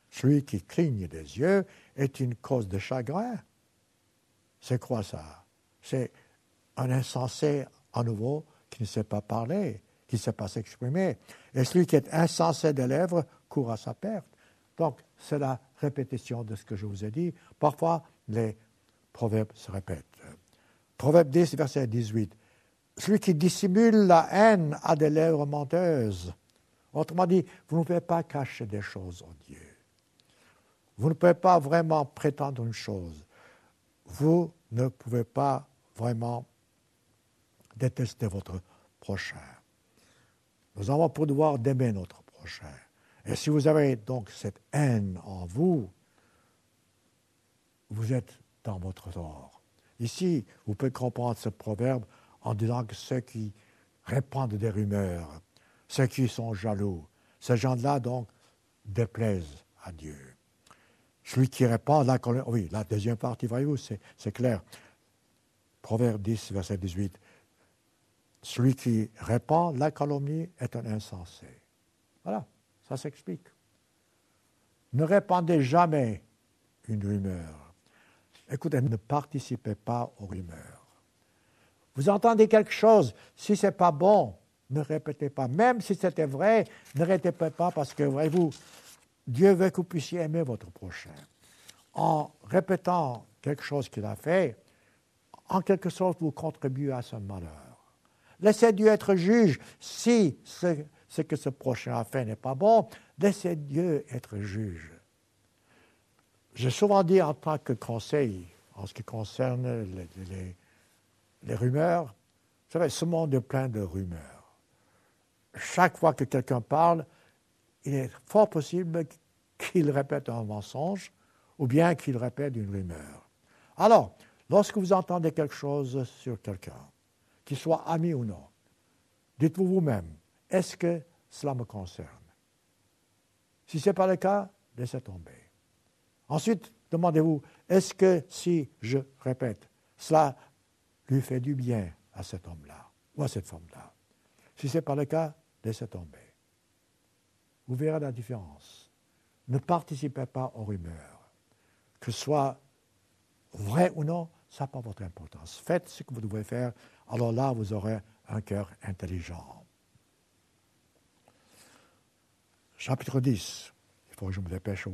est une cause de chagrin. C'est quoi ça? C'est un insensé à nouveau qui ne sait pas parler, qui ne sait pas s'exprimer. Et celui qui est insensé des lèvres court à sa perte. Donc, c'est la répétition de ce que je vous ai dit. Parfois, les proverbes se répètent. Proverbe 10, verset 18. Celui qui dissimule la haine a des lèvres menteuses. Autrement dit, vous ne pouvez pas cacher des choses au Dieu. Vous ne pouvez pas vraiment prétendre une chose. Vous ne pouvez pas vraiment détester votre prochain. Nous avons pour devoir d'aimer notre prochain. Et si vous avez donc cette haine en vous, vous êtes dans votre tort. Ici, vous pouvez comprendre ce proverbe en disant que ceux qui répandent des rumeurs, ceux qui sont jaloux, ces gens-là, donc, déplaisent à Dieu. Celui qui répand la colère, oui, la deuxième partie, voyez-vous, c'est clair. Proverbe 10, verset 18. Celui qui répand la calomnie est un insensé. Voilà, ça s'explique. Ne répandez jamais une rumeur. Écoutez, ne participez pas aux rumeurs. Vous entendez quelque chose, si ce n'est pas bon, ne répétez pas. Même si c'était vrai, ne répétez pas parce que, voyez-vous, Dieu veut que vous puissiez aimer votre prochain. En répétant quelque chose qu'il a fait, en quelque sorte, vous contribuez à son malheur. Laissez Dieu être juge. Si ce que ce prochain a fait n'est pas bon, laissez Dieu être juge. J'ai souvent dit en tant que conseil, en ce qui concerne les rumeurs, vous savez, ce monde est plein de rumeurs. Chaque fois que quelqu'un parle, il est fort possible qu'il répète un mensonge ou bien qu'il répète une rumeur. Alors, lorsque vous entendez quelque chose sur quelqu'un, qu'il soit ami ou non, dites-vous vous-même, est-ce que cela me concerne? Si ce n'est pas le cas, laissez tomber. Ensuite, demandez-vous, est-ce que si je répète, cela lui fait du bien à cet homme-là ou à cette femme-là? Si ce n'est pas le cas, laissez tomber. Vous verrez la différence. Ne participez pas aux rumeurs. Que ce soit vrai ou non, ça n'a pas votre importance. Faites ce que vous devez faire, alors là, vous aurez un cœur intelligent. Chapitre 10, il faut que je me dépêche,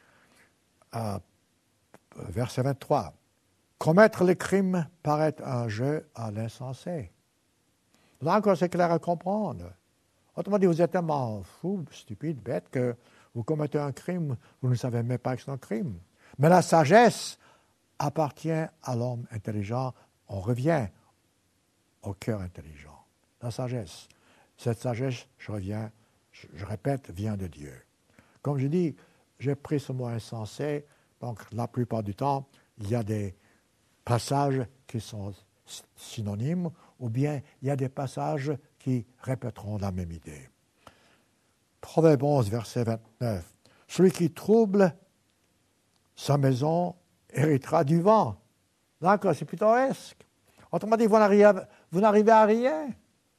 verset 23. Commettre les crimes paraît un jeu à l'insensé. Là encore, c'est clair à comprendre. Autrement dit, vous êtes tellement fou, stupide, bête, que vous commettez un crime, vous ne savez même pas que c'est un crime. Mais la sagesse appartient à l'homme intelligent. On revient au cœur intelligent. La sagesse. Cette sagesse, je répète, vient de Dieu. Comme je dis, j'ai pris ce mot insensé, donc la plupart du temps, il y a des passages qui sont synonymes ou bien il y a des passages qui répéteront la même idée. Proverbe 11, verset 29. Celui qui trouble sa maison héritera du vent. Là encore, c'est pittoresque. Autrement dit, vous n'arrivez à rien.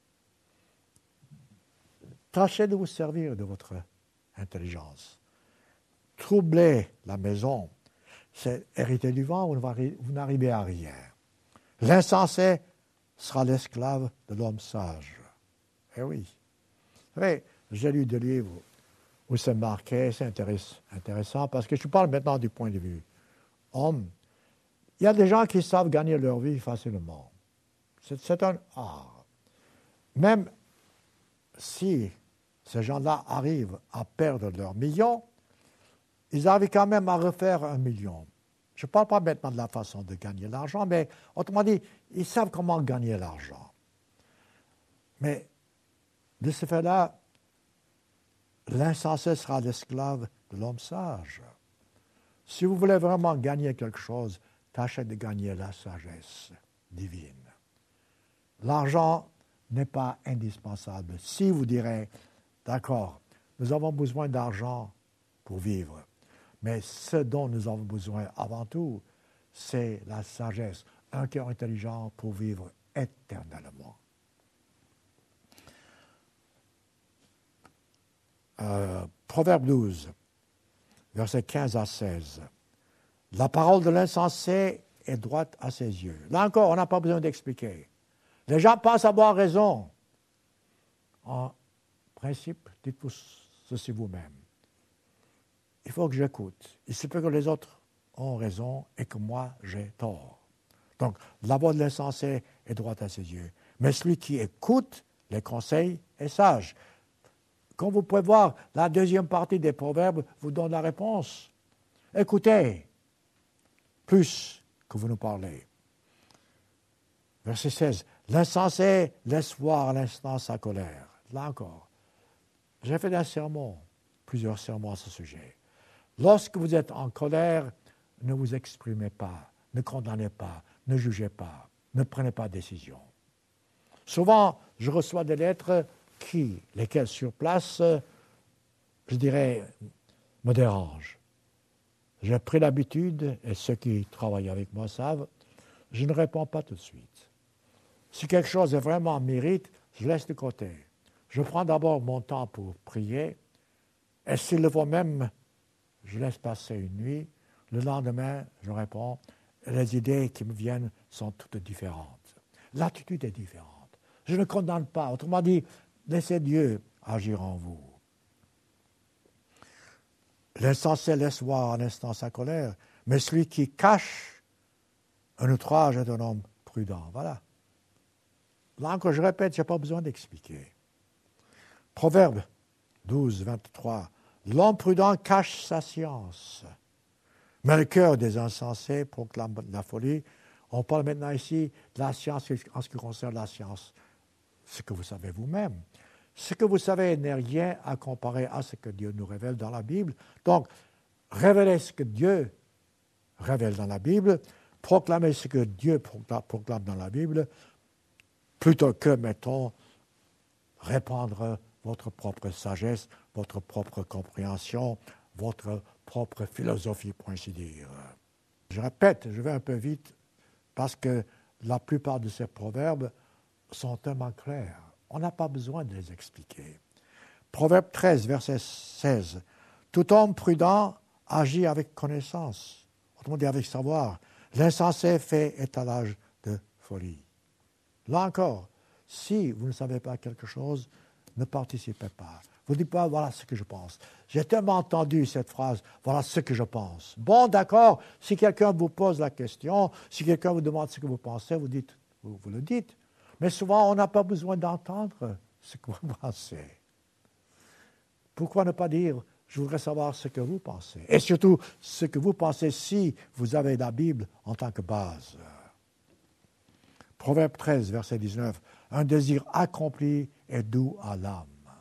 Tâchez de vous servir de votre intelligence. Troubler la maison, c'est hériter du vent, vous n'arrivez à rien. L'insensé sera l'esclave de l'homme sage. Eh oui. Vous savez, j'ai lu des livres où c'est marqué, c'est intéressant, parce que je parle maintenant du point de vue homme. Il y a des gens qui savent gagner leur vie facilement. C'est un art. Même si ces gens-là arrivent à perdre leur million, ils arrivent quand même à refaire 1 million. Je ne parle pas maintenant de la façon de gagner l'argent, mais autrement dit, ils savent comment gagner l'argent. Mais de ce fait-là, l'insensé sera l'esclave de l'homme sage. Si vous voulez vraiment gagner quelque chose, tâchez de gagner la sagesse divine. L'argent n'est pas indispensable. Si vous direz, d'accord, nous avons besoin d'argent pour vivre, mais ce dont nous avons besoin avant tout, c'est la sagesse, un cœur intelligent pour vivre éternellement. Proverbe 12, versets 15 à 16. La parole de l'insensé est droite à ses yeux. Là encore, on n'a pas besoin d'expliquer. Les gens pensent avoir raison. En principe, dites-vous ceci vous-même. Il faut que j'écoute. Il se peut que les autres ont raison et que moi, j'ai tort. Donc, la voix de l'insensé est droite à ses yeux. Mais celui qui écoute les conseils est sage. Comme vous pouvez voir, la deuxième partie des proverbes vous donne la réponse. Écoutez, plus que vous nous parlez. Verset 16. L'insensé laisse voir à l'instant sa colère. Là encore, j'ai fait plusieurs sermons à ce sujet. Lorsque vous êtes en colère, ne vous exprimez pas, ne condamnez pas, ne jugez pas, ne prenez pas de décision. Souvent, je reçois des lettres lesquelles sur place, je dirais, me dérangent. J'ai pris l'habitude, et ceux qui travaillent avec moi savent, je ne réponds pas tout de suite. Si quelque chose est vraiment mérite, je laisse de côté. Je prends d'abord mon temps pour prier, et s'il le faut même, je laisse passer une nuit. Le lendemain, je réponds, et les idées qui me viennent sont toutes différentes. L'attitude est différente. Je ne condamne pas. Autrement dit, laissez Dieu agir en vous. L'insensé laisse voir à l'instant sa colère, mais celui qui cache un outrage est un homme prudent. Voilà. Là encore, je répète, je n'ai pas besoin d'expliquer. Proverbe 12, 23. L'homme prudent cache sa science, mais le cœur des insensés proclame la folie. On parle maintenant ici de la science en ce qui concerne la science. Ce que vous savez vous-même. Ce que vous savez n'est rien à comparer à ce que Dieu nous révèle dans la Bible. Donc, révélez ce que Dieu révèle dans la Bible, proclamez ce que Dieu proclame dans la Bible, plutôt que, mettons, répandre votre propre sagesse, votre propre compréhension, votre propre philosophie, pour ainsi dire. Je répète, je vais un peu vite, parce que la plupart de ces proverbes sont tellement clairs. On n'a pas besoin de les expliquer. Proverbe 13, verset 16. Tout homme prudent agit avec connaissance, autrement dit avec savoir. L'insensé fait étalage de folie. Là encore, si vous ne savez pas quelque chose, ne participez pas. Vous ne dites pas, voilà ce que je pense. J'ai tellement entendu cette phrase, voilà ce que je pense. Bon, d'accord, si quelqu'un vous pose la question, si quelqu'un vous demande ce que vous pensez, vous le dites. Mais souvent, on n'a pas besoin d'entendre ce que vous pensez. Pourquoi ne pas dire, je voudrais savoir ce que vous pensez? Et surtout, ce que vous pensez si vous avez la Bible en tant que base. Proverbe 13, verset 19. Un désir accompli est doux à l'âme.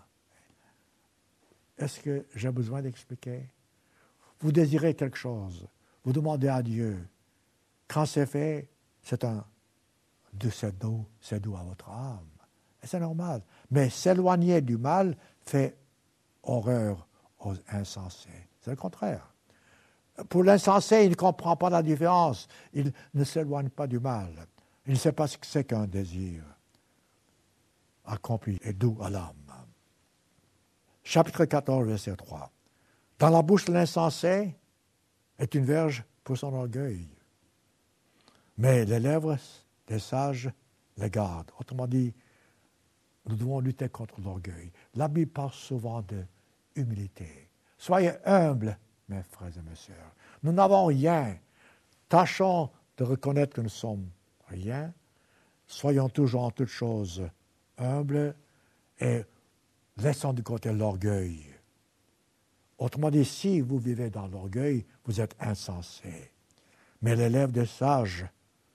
Est-ce que j'ai besoin d'expliquer? Vous désirez quelque chose, vous demandez à Dieu. Quand c'est fait, c'est un c'est doux à votre âme. Et c'est normal. Mais s'éloigner du mal fait horreur aux insensés. C'est le contraire. Pour l'insensé, il ne comprend pas la différence. Il ne s'éloigne pas du mal. Il ne sait pas ce que c'est qu'un désir accompli et doux à l'âme. Chapitre 14, verset 3. Dans la bouche de l'insensé est une verge pour son orgueil. Mais les lèvres des sages les gardent. Autrement dit, nous devons lutter contre l'orgueil. La Bible parle souvent de humilité. Soyez humbles, mes frères et mes sœurs. Nous n'avons rien. Tâchons de reconnaître que nous sommes rien. Soyons toujours en toutes choses humbles et laissons de côté l'orgueil. Autrement dit, si vous vivez dans l'orgueil, vous êtes insensé. Mais les lèvres des sages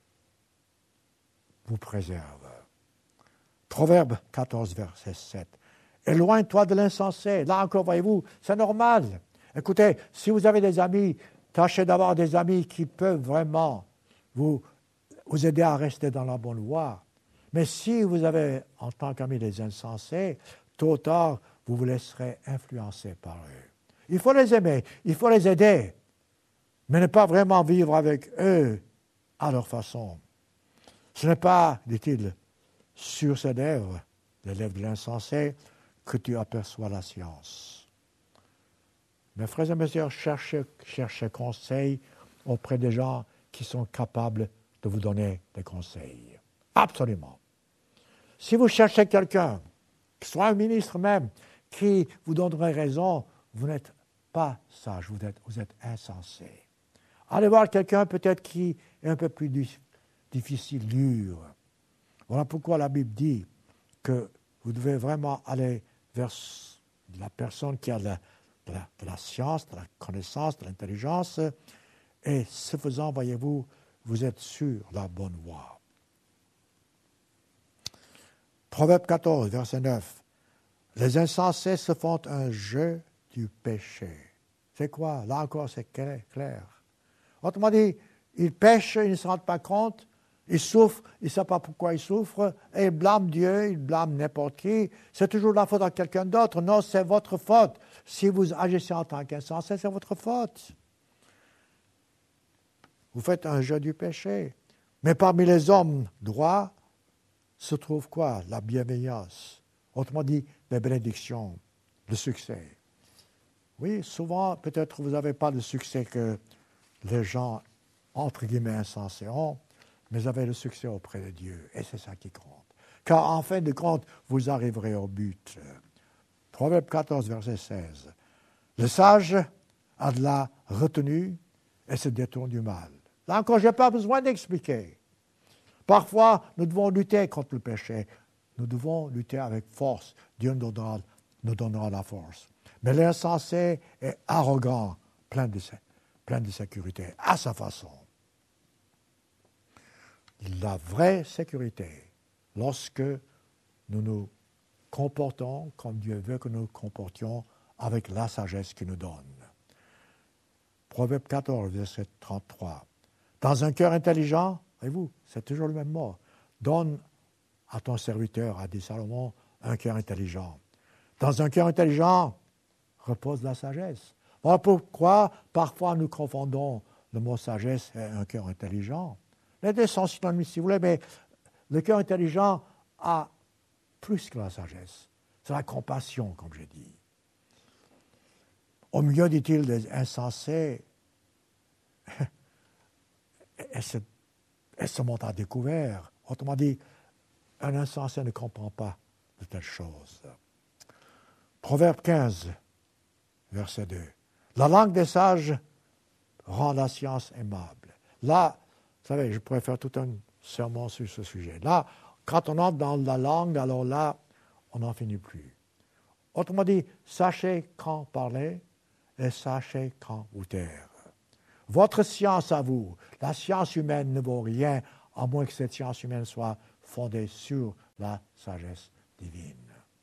vous préservent. Proverbe 14, verset 7. Éloigne-toi de l'insensé. Là encore, voyez-vous, c'est normal. Écoutez, si vous avez des amis, tâchez d'avoir des amis qui peuvent vraiment vous aider à rester dans la bonne voie. Mais si vous avez, en tant qu'amis, des insensés, tôt ou tard, vous vous laisserez influencer par eux. Il faut les aimer, il faut les aider, mais ne pas vraiment vivre avec eux à leur façon. Ce n'est pas, dit-il, sur ses lèvres, les lèvres de l'insensé, que tu aperçois la science. Mes frères et mes sœurs, cherchez conseil auprès des gens qui sont capables de vous donner des conseils. Absolument. Si vous cherchez quelqu'un, soit un ministre même, qui vous donnerait raison, vous n'êtes pas sage, vous êtes insensé. Allez voir quelqu'un peut-être qui est un peu plus difficile, dur. Voilà pourquoi la Bible dit que vous devez vraiment aller vers la personne qui a de la science, de la connaissance, de l'intelligence, et ce faisant, voyez-vous, vous êtes sur la bonne voie. Proverbe 14, verset 9. Les insensés se font un jeu du péché. C'est quoi? Là encore, c'est clair. Autrement dit, ils pêchent, ils ne se rendent pas compte, ils souffrent, ils ne savent pas pourquoi ils souffrent, et ils blâment Dieu, ils blâment n'importe qui. C'est toujours la faute à quelqu'un d'autre. Non, c'est votre faute. Si vous agissez en tant qu'insensé, c'est votre faute. Vous faites un jeu du péché. Mais parmi les hommes droits se trouve quoi? La bienveillance. Autrement dit, les bénédictions, le succès. Oui, souvent, peut-être vous n'avez pas le succès que les gens, entre guillemets, insensés ont, mais vous avez le succès auprès de Dieu. Et c'est ça qui compte. Car en fin de compte, vous arriverez au but. Proverbe 14, verset 16. Le sage a de la retenue et se détourne du mal. Là encore, je n'ai pas besoin d'expliquer. Parfois, nous devons lutter contre le péché. Nous devons lutter avec force. Dieu nous donnera la force. Mais l'insensé est arrogant, plein de sécurité, à sa façon. La vraie sécurité, lorsque nous nous comportons comme Dieu veut que nous nous comportions avec la sagesse qu'il nous donne. Proverbe 14, verset 33. Dans un cœur intelligent, voyez-vous, c'est toujours le même mot. Donne à ton serviteur, a dit Salomon, un cœur intelligent. Dans un cœur intelligent repose la sagesse. Voilà pourquoi parfois nous confondons le mot sagesse et un cœur intelligent. Les deux sont synonymes si vous voulez, mais le cœur intelligent a plus que la sagesse. C'est la compassion, comme j'ai dit. Au milieu, dit-il, des insensés, elle se montre à découvert. Autrement dit, un insensé ne comprend pas de telles choses. Proverbe 15, verset 2. La langue des sages rend la science aimable. Là, vous savez, je pourrais faire tout un sermon sur ce sujet. Là, quand on entre dans la langue, alors là, on n'en finit plus. Autrement dit, sachez quand parler et sachez quand vous taire. Votre science à vous, la science humaine ne vaut rien, à moins que cette science humaine soit fondée sur la sagesse divine.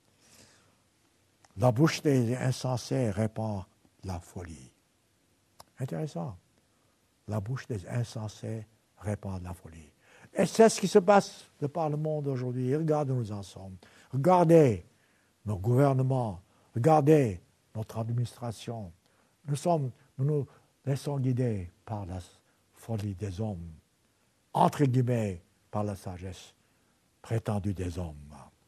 La bouche des insensés répand la folie. Intéressant. La bouche des insensés répand la folie. Et c'est ce qui se passe de par le monde aujourd'hui. Regardez où nous en sommes. Regardez nos gouvernements. Regardez notre administration. Nous nous laissons guider par la folie des hommes, entre guillemets, par la sagesse prétendue des hommes.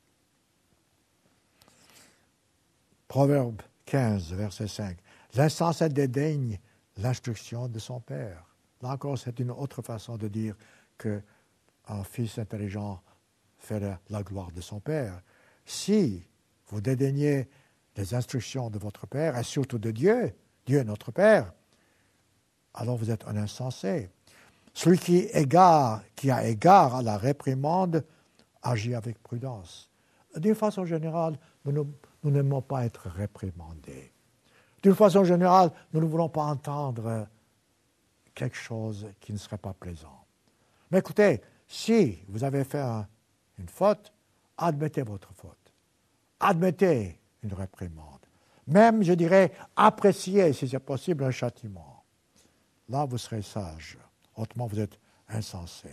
Proverbe 15, verset 5. L'insensé dédaigne l'instruction de son père. Là encore, c'est une autre façon de dire qu'un fils intelligent fait la gloire de son père. Si vous dédaignez les instructions de votre père, et surtout de Dieu, Dieu est notre père, alors vous êtes un insensé. Celui qui a égard à la réprimande agit avec prudence. D'une façon générale, nous n'aimons pas être réprimandés. D'une façon générale, nous ne voulons pas entendre quelque chose qui ne serait pas plaisant. Mais écoutez, si vous avez fait une faute, admettez votre faute. Admettez une réprimande. Même, je dirais, appréciez, si c'est possible, un châtiment. Là, vous serez sage. Autrement, vous êtes insensé.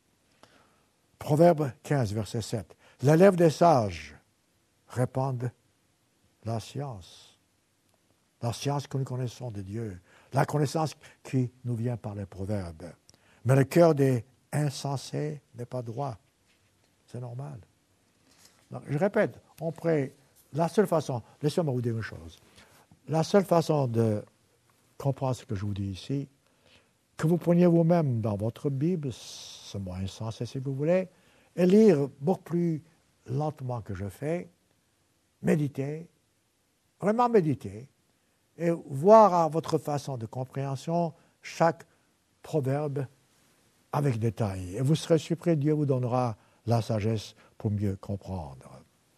Proverbe 15, verset 7. Les lèvres des sages répandent la science. La science que nous connaissons de Dieu. La connaissance qui nous vient par les proverbes. Mais le cœur des insensés n'est pas droit. C'est normal. Donc, je répète, la seule façon, laissez-moi vous dire une chose. La seule façon de comprendre ce que je vous dis ici, que vous preniez vous-même dans votre Bible, ce mot insensé si vous voulez, et lire beaucoup plus lentement que je fais, méditer, vraiment méditer, et voir à votre façon de compréhension chaque proverbe avec détail. Et vous serez surpris, Dieu vous donnera la sagesse pour mieux comprendre.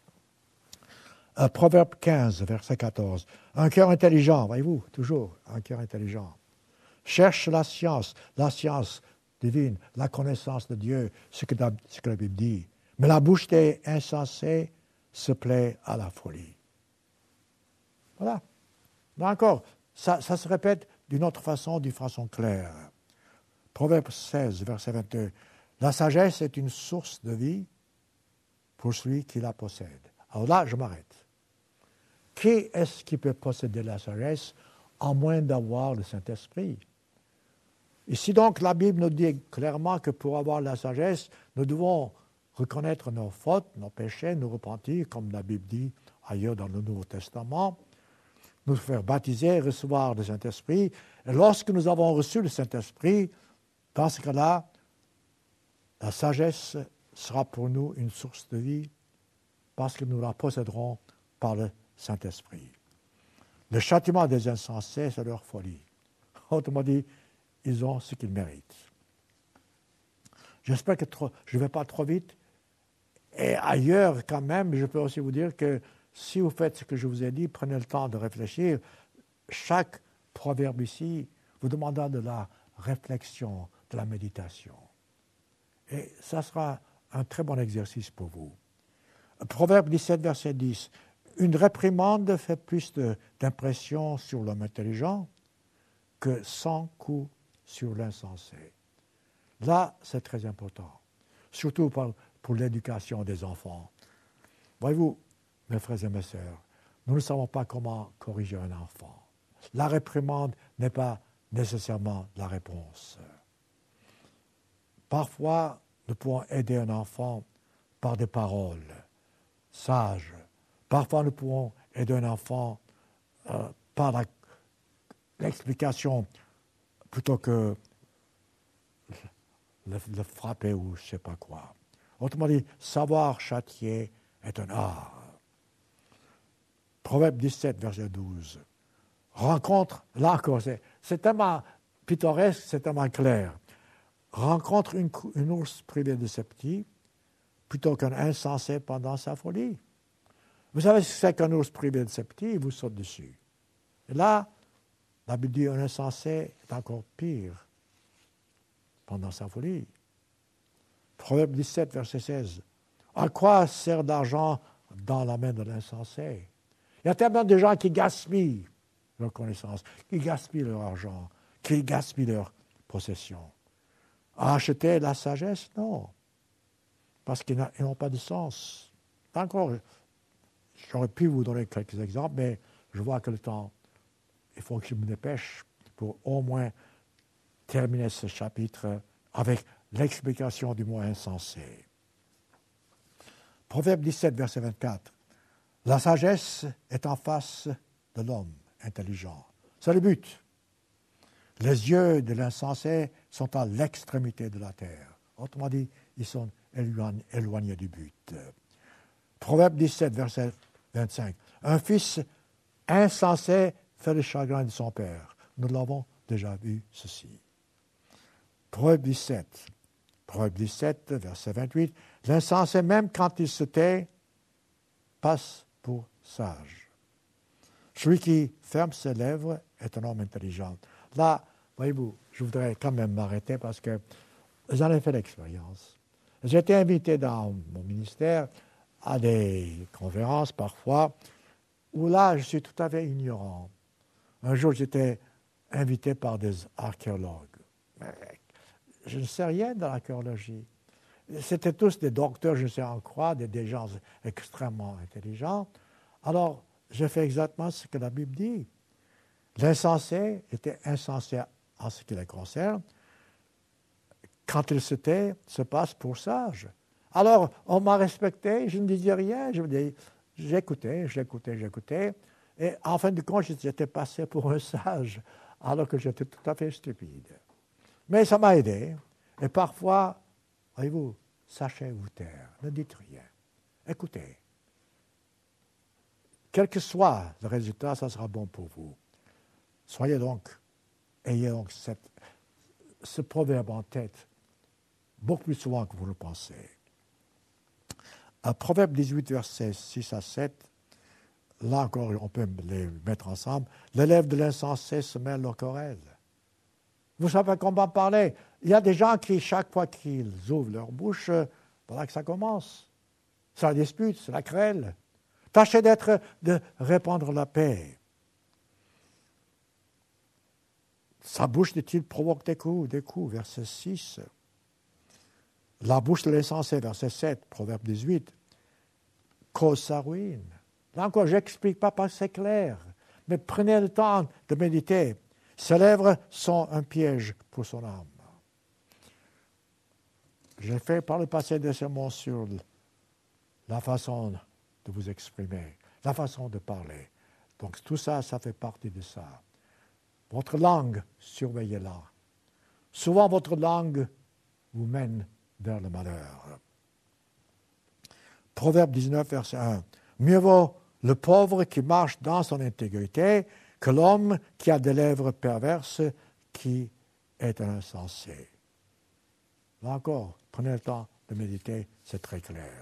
Proverbe 15, verset 14. Un cœur intelligent, voyez-vous, toujours un cœur intelligent. Cherche la science divine, la connaissance de Dieu, ce que la Bible dit. Mais la bouche des insensés se plaît à la folie. Voilà. Là encore, ça se répète d'une autre façon, d'une façon claire. Proverbe 16, verset 22. La sagesse est une source de vie pour celui qui la possède. Alors là, je m'arrête. Qui est-ce qui peut posséder la sagesse à moins d'avoir le Saint-Esprit? Ici donc, la Bible nous dit clairement que pour avoir la sagesse, nous devons reconnaître nos fautes, nos péchés, nous repentir, comme la Bible dit ailleurs dans le Nouveau Testament, nous faire baptiser, recevoir le Saint-Esprit. Et lorsque nous avons reçu le Saint-Esprit, dans ce cas-là, la sagesse sera pour nous une source de vie parce que nous la posséderons par le Saint-Esprit. Le châtiment des insensés, c'est leur folie. Autrement dit, ils ont ce qu'ils méritent. J'espère que je ne vais pas trop vite. Et ailleurs, quand même, je peux aussi vous dire que si vous faites ce que je vous ai dit, prenez le temps de réfléchir. Chaque proverbe ici vous demandera de la réflexion, de la méditation. Et ça sera un très bon exercice pour vous. Proverbe 17, verset 10. Une réprimande fait plus d'impression sur l'homme intelligent que 100 coups sur l'insensé. Là, c'est très important, surtout pour l'éducation des enfants. Voyez-vous, mes frères et mes sœurs, nous ne savons pas comment corriger un enfant. La réprimande n'est pas nécessairement la réponse. Parfois, nous pouvons aider un enfant par des paroles sages. Parfois, nous pouvons aider un enfant par l'explication plutôt que le frapper ou je ne sais pas quoi. Autrement dit, savoir châtier est un art. Proverbe 17, verset 12. Rencontre, là encore, c'est tellement pittoresque, c'est tellement clair. Rencontre une ours privée de ses petits plutôt qu'un insensé pendant sa folie. Vous savez ce que c'est qu'un ours privé de ses petits? Il vous saute dessus. Et là, la Bible dit un insensé est encore pire pendant sa folie. Proverbe 17, verset 16. À quoi sert d'argent dans la main de l'insensé? Il y a tellement de gens qui gaspillent leur connaissance, qui gaspillent leur argent, qui gaspillent leur possession. Acheter la sagesse, non. Parce qu'ils n'ont pas de sens. Encore, j'aurais pu vous donner quelques exemples, mais je vois que le temps, il faut que je me dépêche pour au moins terminer ce chapitre avec l'explication du mot insensé. Proverbe 17, verset 24. La sagesse est en face de l'homme intelligent. C'est le but. Les yeux de l'insensé sont à l'extrémité de la terre. Autrement dit, ils sont éloignés du but. Proverbe 17, verset 25. Un fils insensé fait le chagrin de son père. Nous l'avons déjà vu ceci. Proverbe 17, verset 28. L'insensé, même quand il se tait, passe pour sage. Celui qui ferme ses lèvres est un homme intelligent. Là, voyez-vous, je voudrais quand même m'arrêter parce que j'en ai fait l'expérience. J'ai été invité dans mon ministère à des conférences parfois où là, je suis tout à fait ignorant. Un jour, j'étais invité par des archéologues. Je ne sais rien de l'archéologie. C'était tous des docteurs, je ne sais en quoi, des gens extrêmement intelligents. Alors, j'ai fait exactement ce que la Bible dit. L'insensé était insensé en ce qui le concerne. Quand il se tait, se passe pour sage. Alors, on m'a respecté, je ne disais rien, j'écoutais. Et en fin de compte, j'étais passé pour un sage, alors que j'étais tout à fait stupide. Mais ça m'a aidé. Et parfois, voyez-vous, sachez vous taire, ne dites rien. Écoutez. Quel que soit le résultat, ça sera bon pour vous. Ayez donc ce proverbe en tête beaucoup plus souvent que vous le pensez. Proverbe 18, versets 6 à 7, là encore, on peut les mettre ensemble. Les lèvres de l'insensé se mêlent aux querelles. Vous savez comment parler. Il y a des gens qui, chaque fois qu'ils ouvrent leur bouche, voilà que ça commence. C'est la dispute, c'est la querelle. Tâchez de répandre la paix. Sa bouche, dit-il, provoque des coups, verset 6. La bouche de l'insensé, verset 7, Proverbe 18, cause sa ruine. Là encore, je n'explique pas parce que c'est clair, mais prenez le temps de méditer. Ses lèvres sont un piège pour son âme. J'ai fait par le passé des sermons sur la façon de vous exprimer, la façon de parler. Donc tout ça, ça fait partie de ça. Votre langue, surveillez-la. Souvent, votre langue vous mène vers le malheur. Proverbe 19, verset 1. Mieux vaut le pauvre qui marche dans son intégrité que l'homme qui a des lèvres perverses, qui est un insensé. Là encore, prenez le temps de méditer, c'est très clair.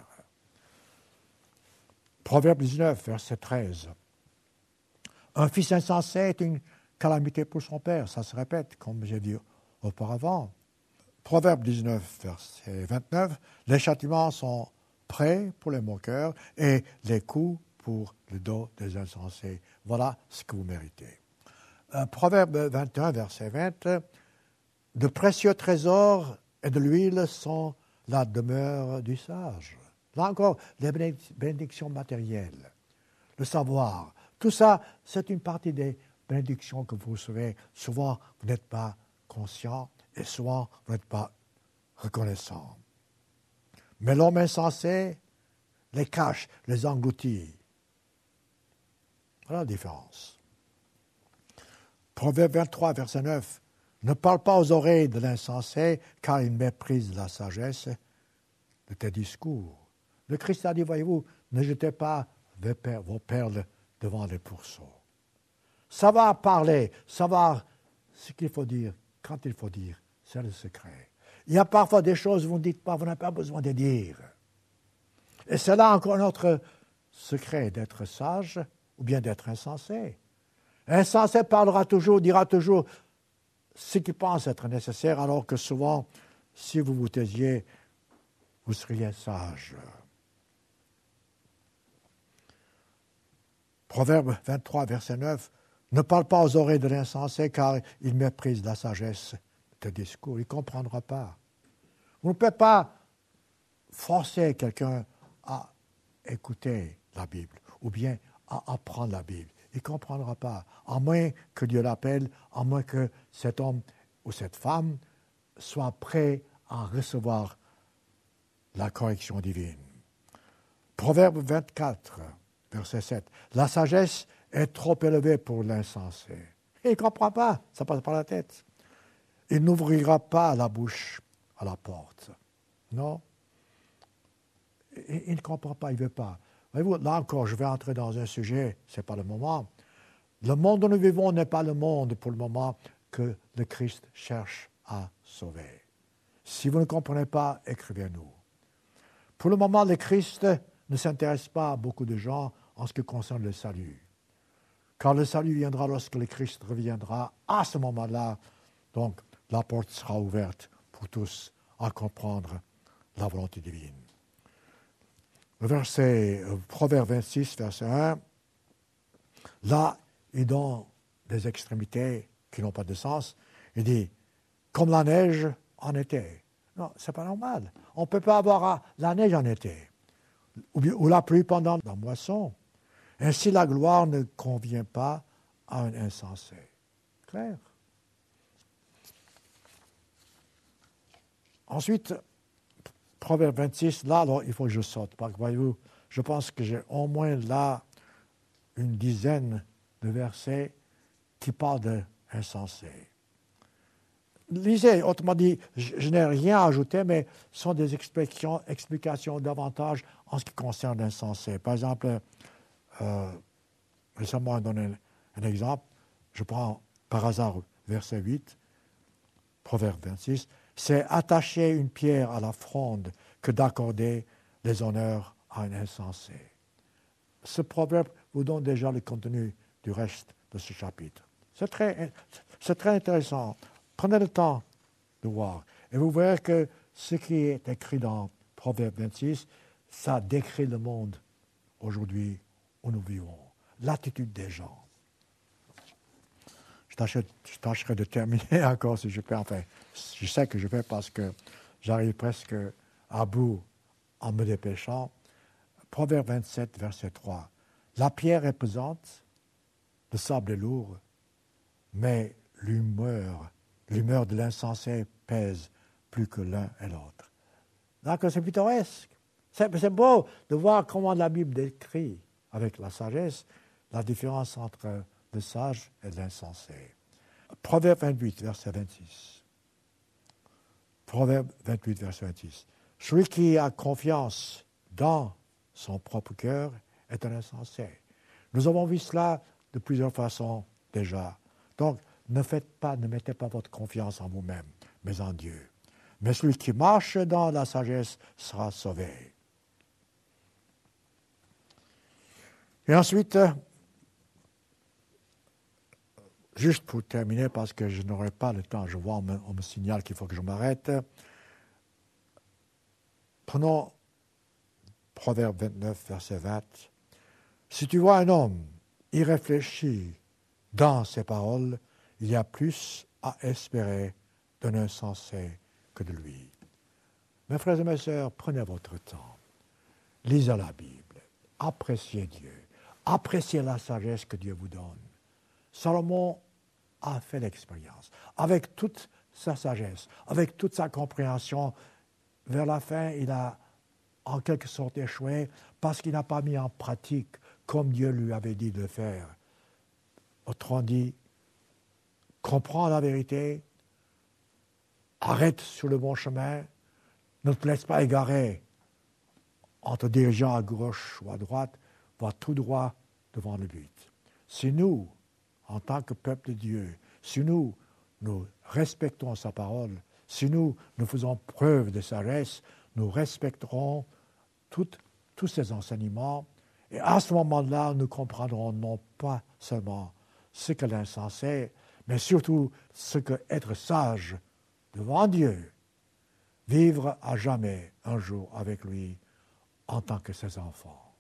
Proverbe 19, verset 13. Un fils insensé est une calamité pour son père. Ça se répète, comme j'ai dit auparavant. Proverbe 19, verset 29. Les châtiments sont prêts pour les moqueurs et les coups pour le dos des insensés. Voilà ce que vous méritez. Proverbe 21, verset 20. De précieux trésors et de l'huile sont la demeure du sage. Là encore, les bénédictions matérielles, le savoir, tout ça, c'est une partie des bénédictions que vous recevez. Souvent, vous n'êtes pas conscient et souvent, vous n'êtes pas reconnaissant. Mais l'homme insensé les cache, les engloutit. Voilà la différence. Proverbe 23, verset 9. Ne parle pas aux oreilles de l'insensé, car il méprise la sagesse de tes discours. Le Christ a dit, voyez-vous, ne jetez pas vos perles devant les pourceaux. Savoir parler, savoir ce qu'il faut dire, quand il faut dire, c'est le secret. Il y a parfois des choses que vous ne dites pas, vous n'avez pas besoin de dire. Et c'est là encore notre secret, d'être sage ou bien d'être insensé. Insensé parlera toujours, dira toujours ce qu'il pense être nécessaire, alors que souvent, si vous vous taisiez, vous seriez sage. Proverbe 23, verset 9. Ne parle pas aux oreilles de l'insensé, car il méprise la sagesse de tes discours. Il ne comprendra pas. Vous ne pouvez pas forcer quelqu'un à écouter la Bible ou bien à apprendre la Bible. Il ne comprendra pas, à moins que Dieu l'appelle, à moins que cet homme ou cette femme soit prêt à recevoir la correction divine. Proverbe 24, verset 7. La sagesse est trop élevée pour l'insensé. Il ne comprend pas, ça passe par la tête. Il n'ouvrira pas la bouche à la porte. Non. Il ne comprend pas, il ne veut pas. Voyez-vous, là encore, je vais entrer dans un sujet, ce n'est pas le moment. Le monde où nous vivons n'est pas le monde, pour le moment, que le Christ cherche à sauver. Si vous ne comprenez pas, écrivez-nous. Pour le moment, le Christ ne s'intéresse pas à beaucoup de gens en ce qui concerne le salut. Car le salut viendra lorsque le Christ reviendra. À ce moment-là, donc, la porte sera ouverte pour tous à comprendre la volonté divine. Le verset, Proverbe 26, verset 1, là, il donne des extrémités qui n'ont pas de sens. Il dit, comme la neige en été. Non, c'est pas normal. On ne peut pas avoir la neige en été, ou la pluie pendant la moisson. Ainsi, la gloire ne convient pas à un insensé. Clair. Ensuite, Proverbe 26, là, alors, il faut que je saute. Parce que, voyez-vous, je pense que j'ai au moins là une dizaine de versets qui parlent d'insensés. Lisez, autrement dit, je n'ai rien à ajouter, mais ce sont des explications davantage en ce qui concerne l'insensé. Par exemple, laissez-moi donner un exemple. Je prends par hasard verset 8, Proverbe 26. C'est attacher une pierre à la fronde que d'accorder les honneurs à un insensé. Ce proverbe vous donne déjà le contenu du reste de ce chapitre. C'est très intéressant. Prenez le temps de voir. Et vous verrez que ce qui est écrit dans Proverbe 26, ça décrit le monde aujourd'hui où nous vivons. L'attitude des gens. Je tâcherai de terminer encore si je peux. Enfin, je sais que je vais parce que j'arrive presque à bout en me dépêchant. Proverbe 27, verset 3. La pierre est pesante, le sable est lourd, mais l'humeur de l'insensé pèse plus que l'un et l'autre. Donc, c'est pittoresque. C'est beau de voir comment la Bible décrit, avec la sagesse, la différence entre le sage et l'insensé. Proverbe 28, verset 26. Proverbe 28, verset 26. Celui qui a confiance dans son propre cœur est un insensé. Nous avons vu cela de plusieurs façons déjà. Donc, ne mettez pas votre confiance en vous-même, mais en Dieu. Mais celui qui marche dans la sagesse sera sauvé. Et ensuite, juste pour terminer, parce que je n'aurai pas le temps, je vois, on me signale qu'il faut que je m'arrête. Prenons Proverbe 29, verset 20. Si tu vois un homme irréfléchi dans ses paroles, il y a plus à espérer d'un insensé que de lui. Mes frères et mes sœurs, prenez votre temps. Lisez la Bible. Appréciez Dieu. Appréciez la sagesse que Dieu vous donne. Salomon a fait l'expérience. Avec toute sa sagesse, avec toute sa compréhension, vers la fin, il a en quelque sorte échoué parce qu'il n'a pas mis en pratique comme Dieu lui avait dit de le faire. Autrement dit, comprends la vérité, arrête sur le bon chemin, ne te laisse pas égarer en te dirigeant à gauche ou à droite, va tout droit devant le but. Si nous, en tant que peuple de Dieu, si nous respectons sa parole, si nous faisons preuve de sagesse, nous respecterons tous ses enseignements, et à ce moment-là, nous comprendrons non pas seulement ce que l'insensé, mais surtout ce que être sage devant Dieu, vivre à jamais un jour avec lui en tant que ses enfants.